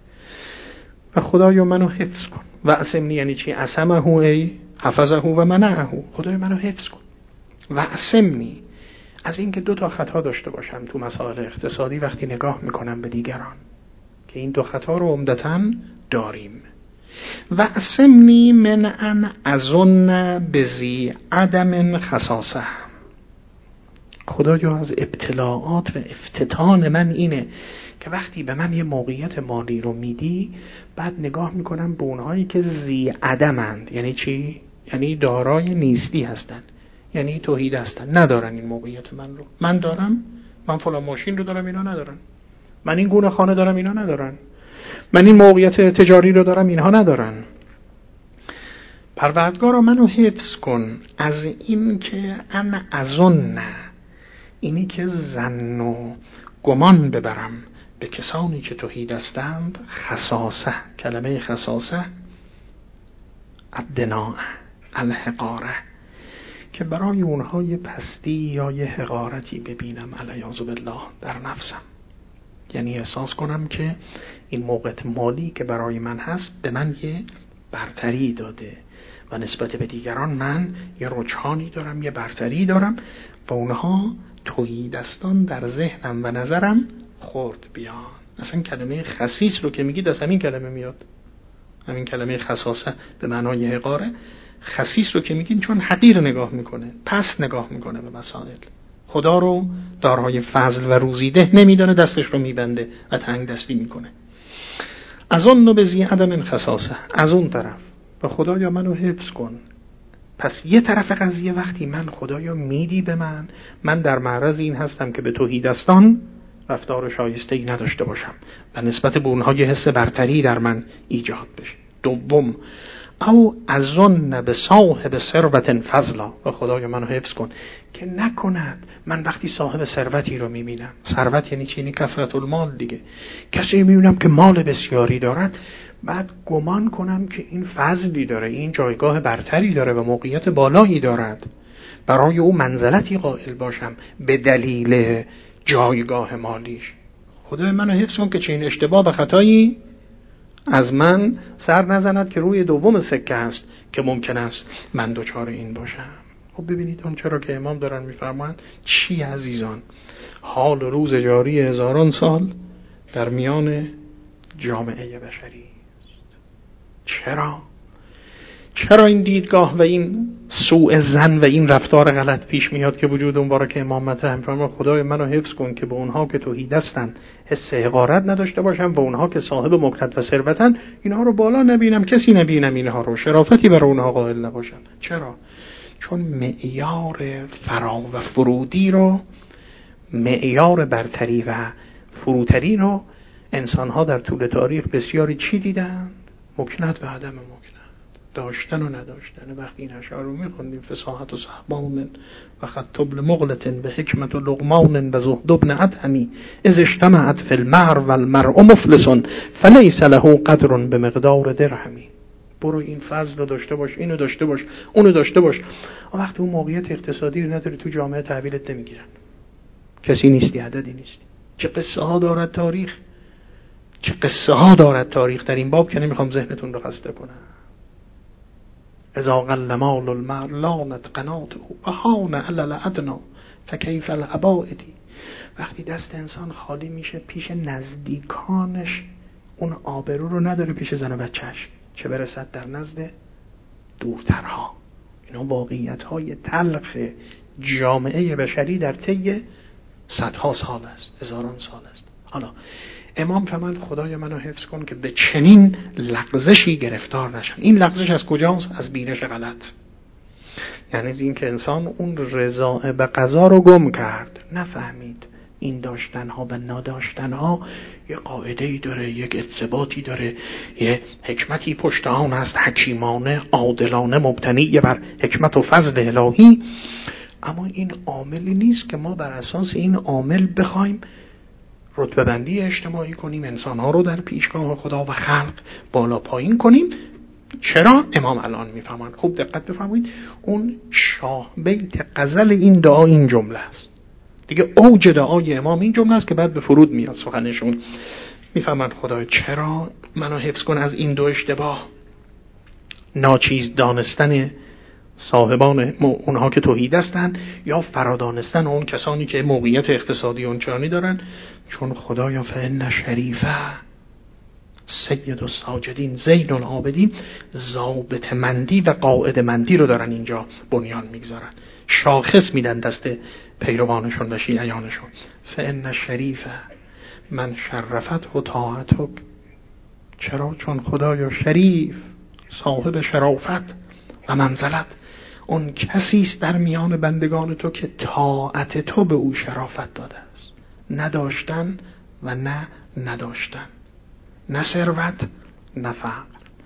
و خدایا منو حفظ کن. و عصمنی یعنی چی؟ عصمه ای حفظه و منعه. خدایا منو حفظ کن. و عصمنی از اینکه دو تا خطا داشته باشم تو مسائل اقتصادی وقتی نگاه میکنم به دیگران، که این دو خطا رو عمدتاً داریم. و عصمنی من ان اظن بذی عدم خصاصه. خدایا از ابتلاعات و افتتان من اینه که وقتی به من یه موقعیت مالی رو میدی، بعد نگاه میکنم به اونهایی که ذی عدمند. یعنی چی؟ یعنی دارای نیستی هستن، یعنی توحید هستن، ندارن این موقعیت من رو. من دارم، من فلان ماشین رو دارم، اینا ندارن. من این گونه خانه دارم، اینا ندارن. من این موقعیت تجاری رو دارم، اینها ندارن. پروردگارا منو حفظ کن از این که ان اظن، اینی که ظن و گمان ببرم به کسانی که توحید هستند. خصاصه، کلمه خصاصه ادنا الحقاره، که برای اونها یه پستی یا یه حقارتی ببینم علیاذ بالله در نفسم. یعنی احساس کنم که این موقعیت مالی که برای من هست به من یه برتری داده و نسبت به دیگران من یه رجحانی دارم، یه برتری دارم و اونها توحیدستان در ذهنم و نظرم خورد بیان. اصلا کلمه خسیس رو که میگید از همین کلمه میاد، همین کلمه خساسه به معنای حقاره. خسیس رو که میگین چون حقیر نگاه میکنه، پس نگاه میکنه به مسائل. خدا رو دارای فضل و روزیده نمیدانه، دستش رو میبنده و تنگ دستی میکنه. از اون نبذی عدم خساسه، از اون طرف به خدایا منو حفظ کن. پس یه طرف قضیه وقتی من خدایا میدی به من، من در معرض این هستم که به توحیدستان رفتار شایسته‌ای نداشته باشم و نسبت به اونها یه حس برتری در من ایجاد بشه. دوم، او ازن به صاحب ثروت فضلا، و خدایا منو حفظ کن که نکند من وقتی صاحب ثروتی رو میبینم، ثروت یعنی چی؟ یعنی کثرت المال دیگه، کسی میبینم که مال بسیاری دارد، بعد گمان کنم که این فضلی داره، این جایگاه برتری داره و موقعیت بالایی دارد، برای او منزلتی قائل باشم به دلیل جایگاه مالیش. خدای منو حفظ کن که چه این اشتباه و خطایی از من سر نزند که روی دوم سکه هست که ممکن است من دوچار این باشم. خب ببینید اون چرا که امام دارن میفرمایند چی عزیزان، حال روز جاری هزاران سال در میان جامعه بشری است. چرا؟ چرا این دیدگاه و این سوء ظن و این رفتار غلط پیش میاد که وجود اون باره که امام مطرح می‌فرماید خدای منو حفظ کن که به اونها که توحید هستن حس حقارت نداشته باشم، و اونها که صاحب مکتد و ثروتن اینها رو بالا نبینم، کسی نبینم اینها رو، شرافتی برای اونها قائل نباشم. چرا؟ چون معیار فرا و فرودی رو، معیار برتری و فروتری رو انسان‌ها در طول تاریخ بسیاری چی دیدن؟ مکنت و عدم مکنت، داشتن و نداشتن. وقتی این اشعار رو میخوندیم فصاحت و صحبان و خطب لمغلط به حکمت و لغمان و زهد ابن ادهمی از اجتمعت فی المر و المرء مفلس فلیس له قدر به مقدار درهمی. برو این فضل رو داشته باش، اینو داشته باش، اونو داشته باش، و وقتی اون موقعیت اقتصادی رو نداری تو جامعه تحویلت نمیگیرن، کسی نیستی، عددی نیستی. چه قصه ها دارد تاریخ، چه قصه ها دارد تاریخ در این باب که نمیخوام ذهنتون رو خسته کنم. اذا قل مال المرء لانت قناته و هان علی الادنا فکیف الابائدی. وقتی دست انسان خالی میشه پیش نزدیکانش، اون آبرو رو نداره پیش زن و بچهش، چه برسد در نزد دورترها. اینا واقعیت های تلخ جامعه بشری در طی صدها سال است، هزاران سال است. حالا امام فرمود خدای منو حفظ کن که به چنین لغزشی گرفتار نشم. این لغزش از کجاست؟ از بینش غلط، یعنی از این که انسان اون رضا به قضا رو گم کرد، نفهمید این داشتنها و ناداشتنها یه قاعده‌ای داره، یک ارتباطی داره، یه حکمتی پشت آن هست، حکیمانه عادلانه مبتنی بر حکمت و فضل الهی. اما این عاملی نیست که ما بر اساس این عامل بخوایم رتبه بندی اجتماعی کنیم، انسانها رو در پیشگاه خدا و خلق بالا پایین کنیم. چرا؟ امام الان میفهمند. خوب دقت بفرمایید، اون شاه بیت غزل این دعا این جمله است دیگه، اوج دعای امام این جمله است که بعد به فرود میاد سخنشون. میفهمند خدای چرا منو حفظ کن از این دو اشتباه، ناچیز دانستن صاحبان اونها که توحید هستن یا فرادانستن اون کسانی که موقعیت اقتصادی اونچنانی دارن. چون خدایا فإن شریفه سید الساجدین زین العابدین، ضابط مندی و قاعده مندی رو دارن اینجا بنیان میگذارن، شاخص میدن دست پیروانشون و شیعیانشون. فإن شریفه من شرفت و طاعتک. چرا؟ چون خدایا شریف، صاحب شرافت و منزلت، اون کسی است در میان بندگان تو که طاعت تو به او شرافت داده است. نداشتن و نه نداشتن، نه ثروت نه فقر،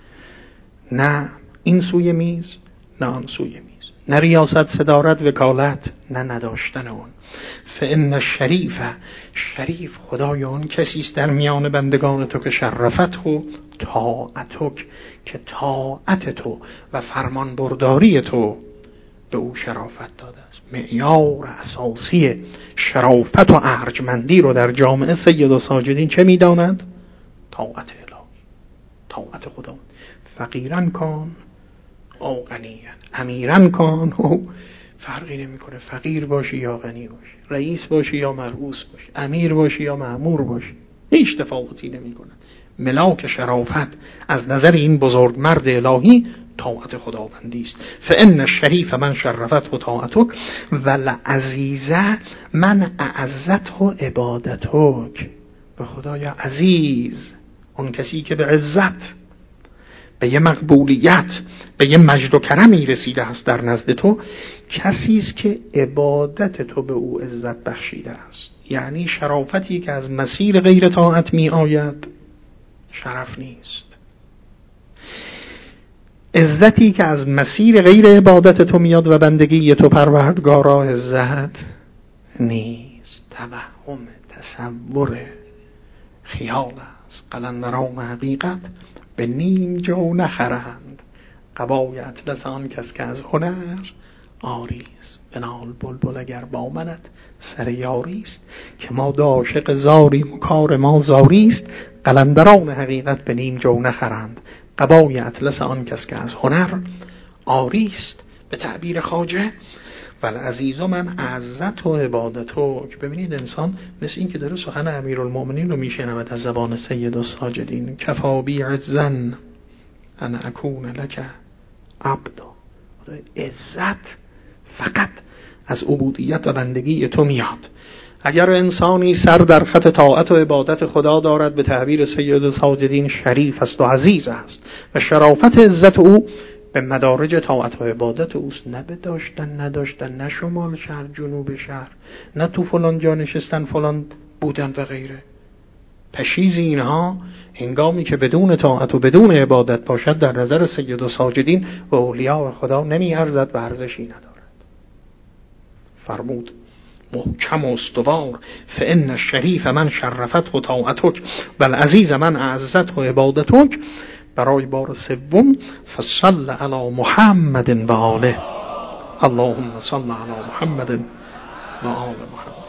نه این سوی میز نه آن سوی میز، نه ریاست صدارت وکالت نه نداشتن اون. فإن شریفه، شریف خدای اون کسی است در میان بندگان تو که شرفت و طاعتک، که طاعت تو و فرمان برداری تو به او شرافت داده است. معیار اساسی شرافت و ارجمندی رو در جامعه سید و ساجدین چه میدانند؟ طاعت الهی، طاعت خدا. فقیرن کن او غنیان، امیرن کن او، فرقی نمی کنه فقیر باشی یا غنی باشی، رئیس باشی یا مرئوس باشی، امیر باشی یا مأمور باشی، هیچ تفاوتی نمی کند. ملاک شرافت از نظر این بزرگ مرد الهی طاعت خداوندی است. فان الشریف من شرفت و طاعتک والعزیز من اعزت و عبادتک. به خدایا عزیز، اون کسی که به عزت، به یه مقبولیت، به یه مجد و کرمی رسیده است در نزد تو، کسی است که عبادت تو به او عزت بخشیده است. یعنی شرافتی که از مسیر غیر طاعت می آید شرف نیست، عزتی که از مسیر غیر عبادت تو میاد و بندگی تو پروردگارا عزت نیست. توهم، تصور، خیال است. قلندران حقیقت به نیم جو نخرند، قبای اطلس آن کس که از هنر آریست. بنال بلبل اگر با منت سر یاریست، که ما عاشق زاریم و کار ما زاریست. قلندران حقیقت به نیم جو نخرند، قبای اطلس آن کس که از هنر آریست. به تعبیر خواجه والعزیز من عزت و عبادتو. که ببینید انسان مثل این که داره سخن امیرالمؤمنین رو میشنود از زبان سید الساجدین. کفا بی عزن ان اکون لک عبدا. عزت فقط از عبودیت و بندگی تو میاد. اگر انسانی سر در خط طاعت و عبادت خدا دارد، به تعبیر سید الساجدین شریف است و عزیز است و شرافت عزت او به مدارج طاعت و عبادت اوست، نه به داشتن نداشتن، نه شمال شهر جنوب شهر، نه تو فلان جا نشستن فلان بودن و غیره. پشیز اینها هنگامی که بدون طاعت و بدون عبادت باشد در نظر سید الساجدین و اولیاء خدا نمی ارزد و ارزشی ندارد. فرمود محکم و استوار فان الشریف من شرفت و طاعتک والعزیز من اعزت و عبادتک. برای بار سوم فصل علی محمد و آله. اللهم صل علی محمد و آل محمد.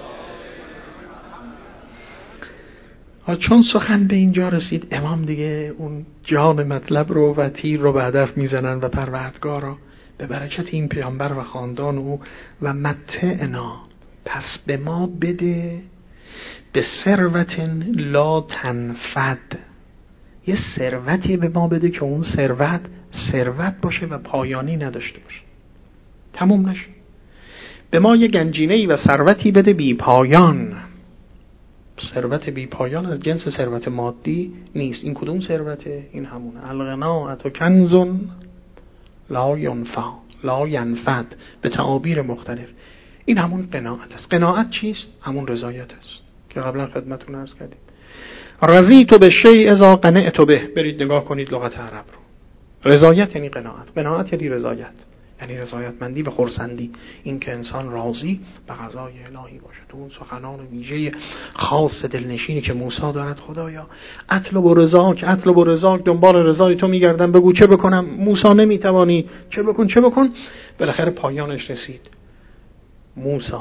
چون سخن به اینجا رسید، امام دیگه اون جان مطلب رو و تیر رو به هدف میزنن و پروردگارا به برکت این پیامبر و خاندان او و متعنا، پس به ما بده به ثروت لا تنفد. یه ثروتی به ما بده که اون ثروت ثروت باشه و پایانی نداشته باشه، تموم نشه. به ما یه گنجینه‌ای و ثروتی بده بی پایان. ثروت بی پایان از جنس ثروت مادی نیست. این کدوم ثروته؟ این همونه. الغناءة کنز لا ینفع لا ینفد به تعابیر مختلف. این همون قناعت است. قناعت چیست؟ همون رضایت است که قبلا خدمتتون عرض کردیم. رضیت بالشیء اذا قنعت به. برید نگاه کنید لغت عرب رو. رضایت یعنی قناعت، قناعت یعنی رضایت، یعنی رضایتمندی و خرسندی. این که انسان راضی به قضای الهی باشه. تو اون سخنان ویژه خاص دلنشینی که موسی دارد، خدایا اطلب و رضاک اطلب و رضاک، دنبال رضای تو میگردم، بگو چه بکنم. موسی نمیتوانی، چه بکن چه بکن. بالاخره پایانش رسید. موسی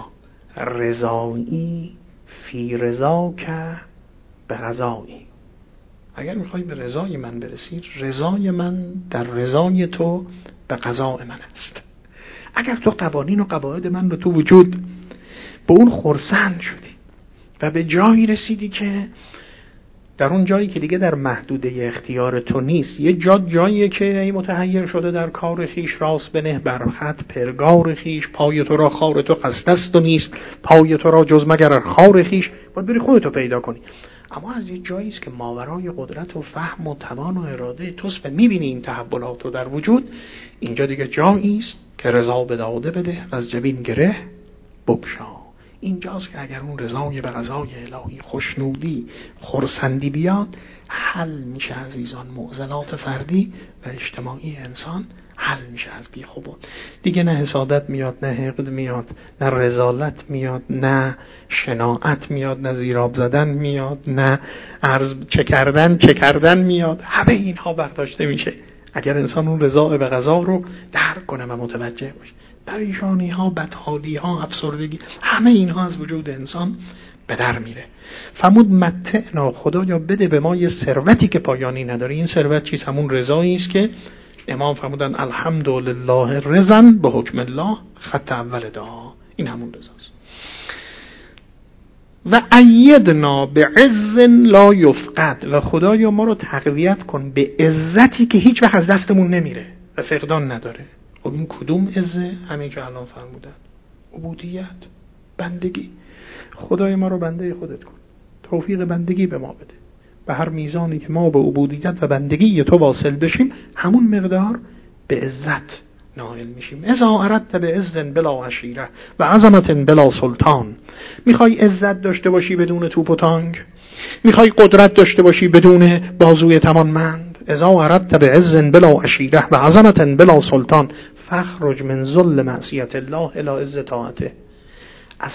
رضایی فی رضاک به رضایی. اگر میخوای به رضای من برسی، رضای من در رضای تو به قضای من است. اگر تو قوانین و قواعد من رو تو وجود به اون خرسند شدی و به جایی رسیدی که در اون جایی که دیگه در محدوده اختیار تو نیست، یه جا جاییه که ای متحیر شده در کار خیش، راست بنه بر خط پرگار خیش، پای تو را خار تو قصدست و نیست، پای تو را جز مگر خار خیش، باید بری خودتو پیدا کنی. اما از یه جایی است که ماورای قدرت و فهم و توان و اراده توست و میبینی این تحولات رو در وجود، اینجا دیگه جایی است که رضا به داده بده و از جبین گره بگشا. اینجاست که اگر اون رضای به قضای الهی، خوشنودی، خرسندی بیاد، حل میشه عزیزان معضلات فردی و اجتماعی انسان، حل میشه از بیخوبون. دیگه نه حسادت میاد، نه حقد میاد، نه رذالت میاد، نه شناعت میاد، نه زیراب زدن میاد، نه عرض چه کردن چه کردن میاد. همه اینها برداشته میشه اگر انسان اون رضا به قضا رو درک کنه و متوجه باشه. پریشانی ها، بدحالی ها، افسردگی، همه اینها از وجود انسان به در میره. فرمود متعنا، خدایا بده به ما یه ثروتی که پایانی نداره. این ثروت چیست؟ همون رضایی است که امام فرمودن الحمدلله رضا به حکم الله خط اول دعا. این همون رضاست. و ایدنا به عز لا یفقد، و خدایا ما رو تقویت کن به عزتی که هیچ وقت از دستمون نمیره و فقدان نداره. خب این کدوم عزه؟ همین که الان فرمودن، عبودیت، بندگی. خدای ما رو بنده خودت کن، توفیق بندگی به ما بده. به هر میزانی که ما به عبودیت و بندگی تو واصل بشیم، همون مقدار به عزت نائل میشیم. اذا اردت به عز بلا عشیره و عظمت بلا سلطان. میخوای عزت داشته باشی بدون توپ و تانک؟ میخوای قدرت داشته باشی بدون بازوی توانمند؟ اذا اردت به عز بلا عشیره و عظمت بلا سلطان فخرج من ذل معصیت الله الی عز طاعته. از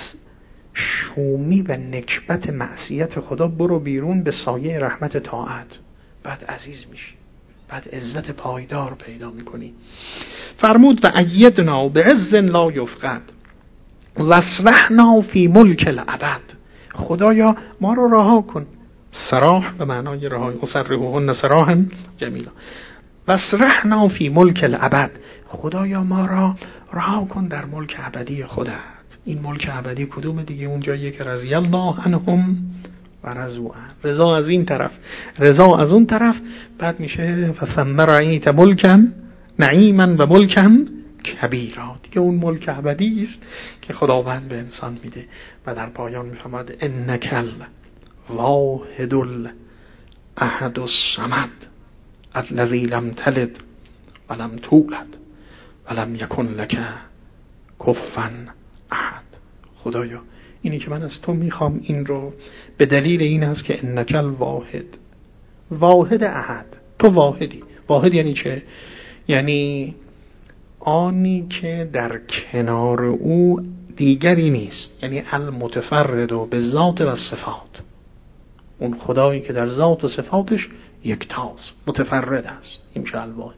شومی و نکبت معصیت خدا برو بیرون به سایه رحمت طاعت، بعد عزیز میشی، بعد عزت پایدار پیدا میکنی. فرمود و ایدنا به عز لا یفقد و اسرحنا فی ملک الابد. خدایا ما رو رها کن. سراح به معنای رهای، اسرحهن سراحا جمیلا. و اسرحنا فی ملک الابد. خدایا ما را رها کن در ملک ابدی خودت. این ملک ابدی کدوم دیگه؟ اون جاییه که رضی الله عنهم و رضوا عنه. رضا از این طرف، رضا از اون طرف. بعد میشه فثم رأیت ملکا نعیما و ملکا کبیرا. دیگه اون ملک ابدی است که خداوند به انسان میده. و در پایان میفرماد انکل واحد الاحد الصمد الذی لم تلد ولم تولد ولم یکن لک کفوا احد. خدایا اینی که من از تو میخوام این رو به دلیل این است که انکل واحد، واحد احد، تو واحدی. واحد یعنی چه؟ یعنی آنی که در کنار او دیگری نیست، یعنی المتفرد و به ذات و صفات. اون خدایی که در ذات و صفاتش یکتاست، متفرد است. این میشه الواحد.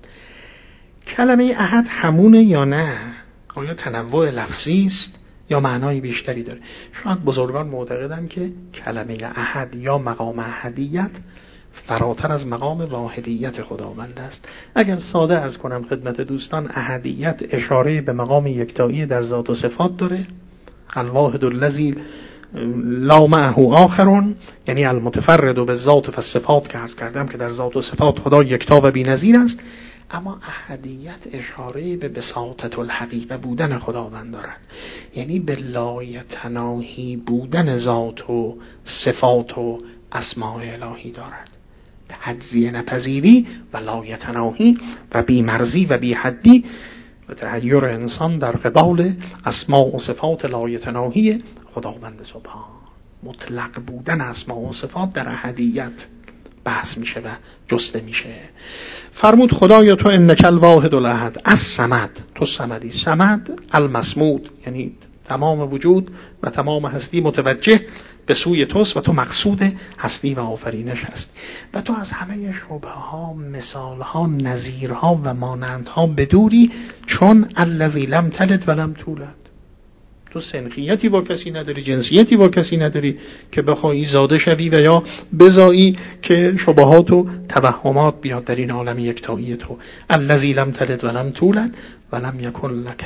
کلمه احد همونه یا نه؟ آیا تنوع لفظی است یا معنای بیشتری داره؟ شاید بزرگان معتقدن که کلمه احد یا مقام احدیت فراتر از مقام واحدیت خداوند است. اگر ساده عرض کنم خدمت دوستان، احدیت اشاره به مقام یکتایی در ذات و صفات داره. الواحد الذی لا معه آخرون، یعنی المتفرد و به ذات و صفات که عرض کردم که در ذات و صفات خدا یکتا و بی‌نظیر است. اما احدیت اشاره به بساطت الحقیقه بودن خداوند دارد، یعنی به لایتناهی بودن ذات و صفات و اسماء الهی دارد. تجزیه نپذیری و لایتناهی و بیمرزی و بیحدی و تحیر انسان در قبال اسماء و صفات لایتناهی خداوند سبحان. مطلق بودن اسماء و صفات در احدیت بحث میشه و جسته میشه. فرمود خدایا تو انک الواحد الاحد الصمد، تو صمدی. صمد المصمود، یعنی تمام وجود و تمام هستی متوجه به سوی توست و تو مقصود هستی و آفرینش هست. و تو از همه شبه ها، مثال ها، نظیر ها و مانند ها بدوری، چون الذی لم تلد و لم تولد. تو سنخیتی با کسی نداری، جنسیتی با کسی نداری که بخوایی زاده شوی و یا بزایی که شبهات و توهمات بیاد در این عالم یکتایی تو. الذی لم تلد و لم تولد و لم یکن لک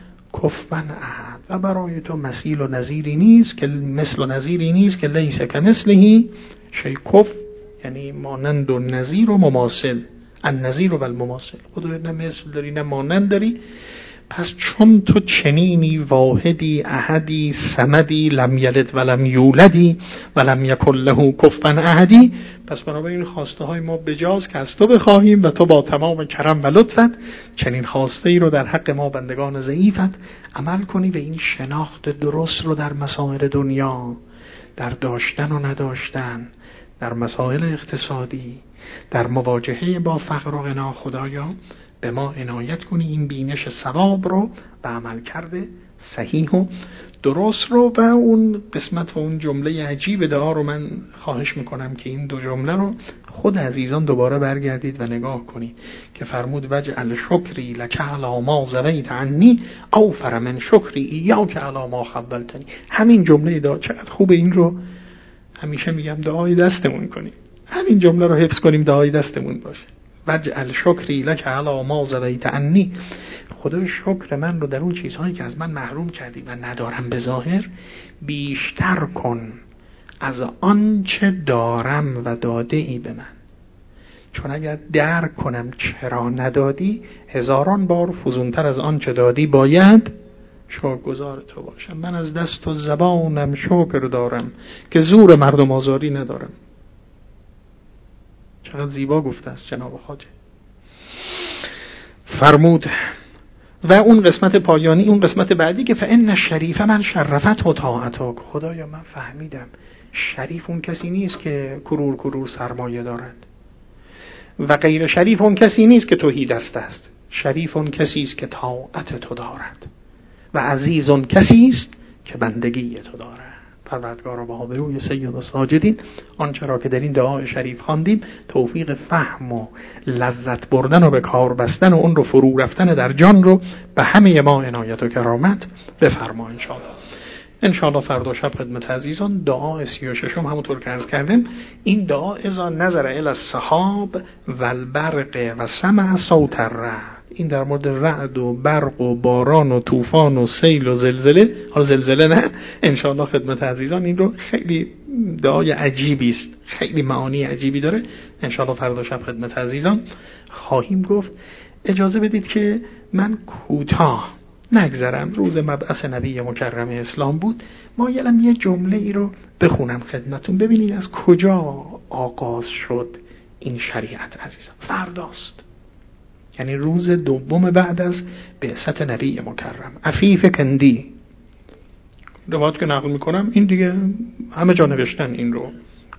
کفوا احد. و برای تو مثیل و نظیری نیست که مثل و نظیری نیست که لیس کمثله شیء. کف یعنی مانند و نظیر و مماثل. النظیر و المماثل. خدا نه مثل داری نه مانند داری. پس چون تو چنینی واحدی احدی صمدی لم یلد و لم یولدی و لم یکن له کفوا احدی، پس بنابراین خواسته های ما بجاز که از تو بخواهیم و تو با تمام کرم و لطفت چنین خواسته ای رو در حق ما بندگان ضعیفت عمل کنی و این شناخت درست رو در مسائل دنیا، در داشتن و نداشتن، در مسائل اقتصادی، در مواجهه با فقر و غنا، خدایا به ما عنایت کنی این بینش ثواب رو و عمل کرده صحیح و درست رو. و اون قسمت و اون جمله عجیب دعا رو من خواهش میکنم که این دو جمله رو خود عزیزان دوباره برگردید و نگاه کنید که فرمود وجعل شکری لک علی ما زویت عنی اوفر من شکری ایاک علی ما خولتنی. همین جمله دعا چقدر خوبه. این رو همیشه میگم دعای دستمون کنیم، همین جمله رو حفظ کنیم، دعای دستمون باشه. وجعل شکری لک علی ما زویت عنی. خدا شکر من رو در اون چیزهایی که از من محروم کردی و ندارم به ظاهر بیشتر کن از آنچه دارم و داده ای به من. چون اگر درک کنم چرا ندادی، هزاران بار فزونتر از آنچه دادی باید شکرگزار تو باشم. من از دست و زبانم شکر دارم که زور مردم آزاری ندارم. چقدر زیبا گفته است جناب خواجه. فرمود و اون قسمت پایانی، اون قسمت بعدی که فإن الشریف من شرفت و طاعتک. خدایا من فهمیدم شریف اون کسی نیست که کرور کرور سرمایه دارد و غیر شریف اون کسی نیست که توحید دست است. شریف اون کسی است که طاعت تو دارد و عزیز اون کسی است که بندگی تو دارد. پروردگارا با آبروی سید الساجدین آنچه را که در این دعای شریف خواندیم توفیق فهم و لذت بردن و به کار بستن و اون رو فرو رفتن در جان رو به همه ما عنایت و کرامت بفرما انشاءالله. انشاءالله فردا شب خدمت عزیزان دعا سی و ششم همونطور که عرض کردم، این دعا اذا نظر الی السحاب و البرق و سمع صوت الرعد، این در مورد رعد و برق و باران و طوفان و سیل و زلزله، حالا زلزله نه، انشاءالله خدمت عزیزان این رو خیلی دعای عجیبی است، خیلی معانی عجیبی داره. انشاءالله فردا شب خدمت عزیزان خواهیم گفت. اجازه بدید که من کوتاه نگذرم، روز مبعث نبی مکرم اسلام بود، مایلم یه جمله ای رو بخونم خدمتون ببینید از کجا آغاز شد این شریعت عزیزان. فرداست، یعنی روز دوم بعد از بعثت نبی مکرم. عفیف کندی روایت که نقل میکنم، این دیگه همه جا نوشتن این رو.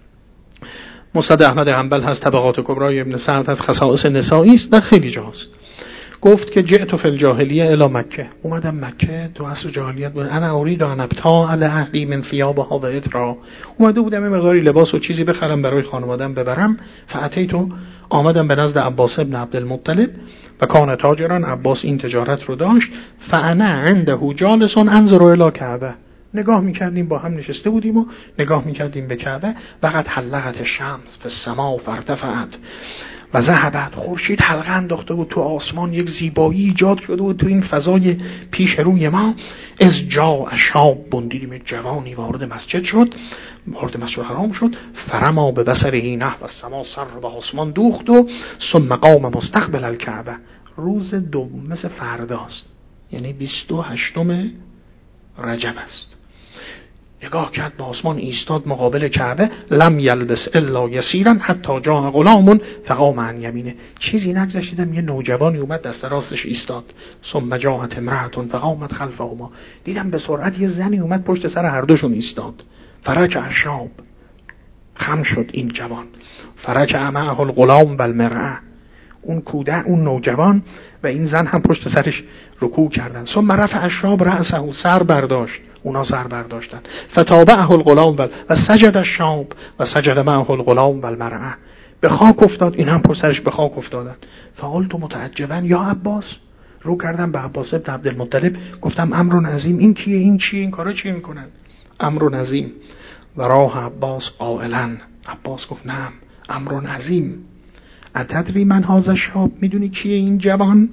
مصد احمد حنبل هست، طبقات کبرای ابن سعد هست، خصائص نسائی است، در خیلی جاست. گفت که جئت فی الجاهلیه الی مکه، اومدم مکه تو عصر جاهلیت بود. انا اريد ان ابتاع علی اهلی من ثيابها و اترا، اومده بودم یه مقداری لباس و چیزی بخرم برای خانواده‌ام ببرم. فاتیتو، آمدم به نزد عباس ابن عبدالمطلب و کان تاجرا، عباس این تجارت رو داشت. فانا عنده جالس انظر الی کعبه، نگاه میکردیم، با هم نشسته بودیم و نگاه میکردیم به کعبه. وقد حلقت الشمس فی السماء فارتفعت و ذهبت، خورشید حلقه انداخته بود تو آسمان، یک زیبایی ایجاد شده بود تو این فضای پیش روی ما. از جاء شاب، دیدیم جوانی وارد مسجد شد، وارد مسجد حرام شد. فرما به بصره نحو السما، سر به آسمان دوخت و ثم قام مستقبل الکعبه. روز دوم مثل فرداست، یعنی بیست و هشتم رجب است. نگاه کرد به آسمان، ایستاد مقابل کعبه. لم یلبس الا یسیرا حتی جاء غلام فقام عن یمینه، چیزی نگذشتم یه نوجوانی اومد دست راستش ایستاد. ثم جاءت امرأة فقامت خلفهما، دیدم به سرعت یه زنی اومد پشت سر هر دوشون ایستاد. فرکع الشاب، خم شد این جوان. فرکع معه الغلام و المرأة، اون کودک، اون نوجوان و این زن هم پشت سرش رکوع کردن. ثم رفع الشاب رأسه، سر برداشت، اونا سر برداشتن. فتابعه الغلام و سجد الشاب و سجد معه الغلام و المرأة، به خاک افتاد، این هم پشت سرش به خاک افتادن. فقلت متعجبا یا عباس، رو کردم به عباس ابن عبدالمطلب، گفتم امر عظیم، این کیه، این چیه، این کارا چی میکنن؟ امر عظیم. و راه عباس قائلا، عباس گفت نعم امر عظیم. اتدری من هذا الشاب، میدونی کیه این جوان؟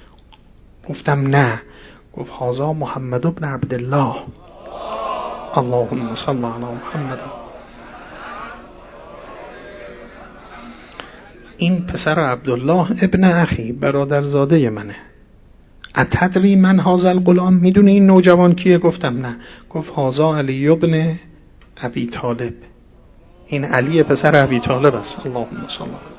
گفتم نه. گفت هذا محمد ابن عبدالله، اللهم صل علی محمد. این پسر عبدالله ابن اخی، برادرزاده منه. اتدری من هذا الغلام، میدونی این نوجوان کیه؟ گفتم نه. گفت هذا علی ابن ابی طالب، این علی پسر ابی طالب است، اللهم صل علی.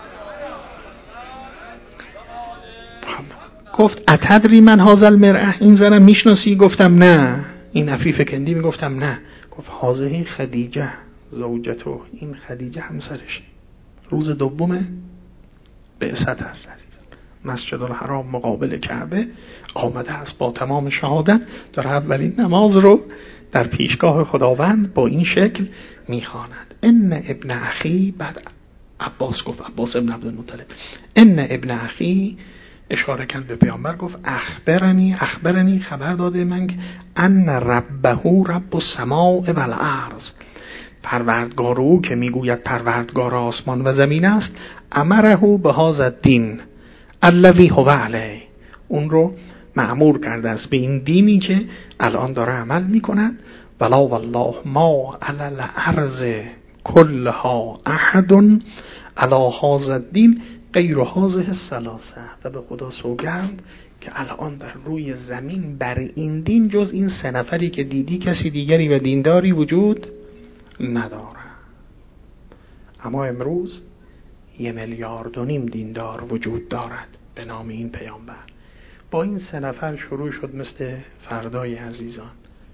گفت اتدری من هذا المرأة، این زنم میشناسی؟ گفتم نه. این عفیف کندی میگفتم نه. گفت هذه خدیجه زوجته، این خدیجه همسرش. روز دوم بعثت است عزیزان، مسجد الحرام مقابل کعبه آمده است با تمام شهادت، داره اولین نماز رو در پیشگاه خداوند با این شکل میخواند. ان ابن اخی، بعد عباس گفت، عباس ابن عبدالمطلب، ان ابن اخی، اشاره کرد به پیامبر، گفت اخبرنی، اخبرنی خبر داده من که ان ربه رب السماء و الارض، پروردگار او که میگوید پروردگار آسمان و زمین است، امره به هذا الدین الذی هو علیه، اون رو مأمور کرده است به این دینی که الان داره عمل میکند. بلا والله ما علی الارض کلها احد علی هذا الدین غیر هذه الثلاثه. و به خدا سوگند که الان در روی زمین بر این دین جز این سه نفری که دیدی کسی دیگری و دینداری وجود نداره. اما امروز یه میلیارد و نیم دیندار وجود دارد به نام این پیامبر. با این سه نفر شروع شد مثل فردای عزیزان.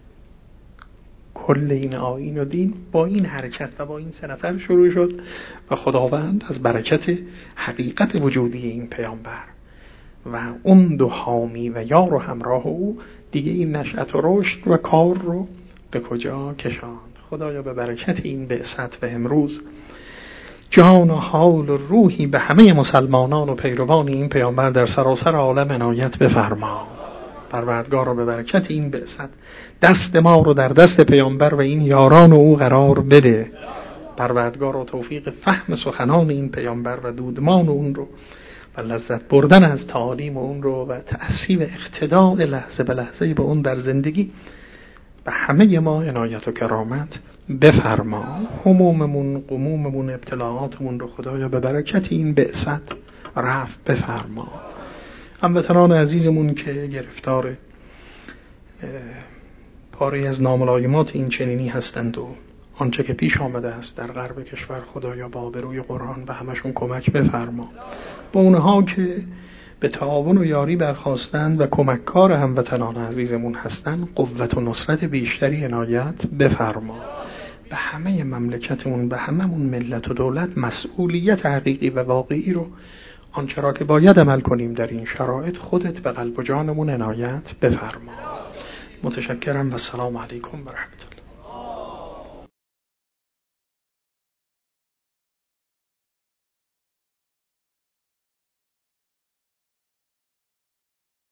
کل این آیین و دین با این حرکت و با این سه نفر شروع شد و خداوند از برکت حقیقت وجودی این پیامبر و اون دو حامی و یار و همراه او دیگه این نشأت و رشد و کار رو به کجا کشاند. خدایا به برکت این بعثت و امروز جان و حال و روحی به همه مسلمانان و پیروان این پیامبر در سراسر عالم عنایت بفرما. پروردگار رو به برکت این بعثت دست ما رو در دست پیامبر و این یاران و او قرار بده. پروردگار رو توفیق فهم سخنان این پیامبر و دودمان اون رو و لذت بردن از تعالیم اون رو و تأثیر اقتداء لحظه به لحظه به اون در زندگی به همه ما عنایت و کرامت بفرما. هموممون، غموممون، ابتلاعاتمون رو خدایا به برکت این بعثت رفع بفرما. هموطنان عزیزمون که گرفتار پاره از ناملایمات این چنینی هستند و آنچه که پیش آمده است در غرب کشور خدایا با آبروی قرآن به همشون کمک بفرما. با اونها که به تعاون و یاری برخواستند و کمککار هموطنان عزیزمون هستند قوت و نصرت بیشتری عنایت بفرما. به همه مملکتمون، به هممون ملت و دولت مسئولیت حقیقی و واقعی رو آنچه را که باید عمل کنیم در این شرایط خودت به قلب و جانمون عنایت بفرما. متشکرم و السلام علیکم و رحمت الله.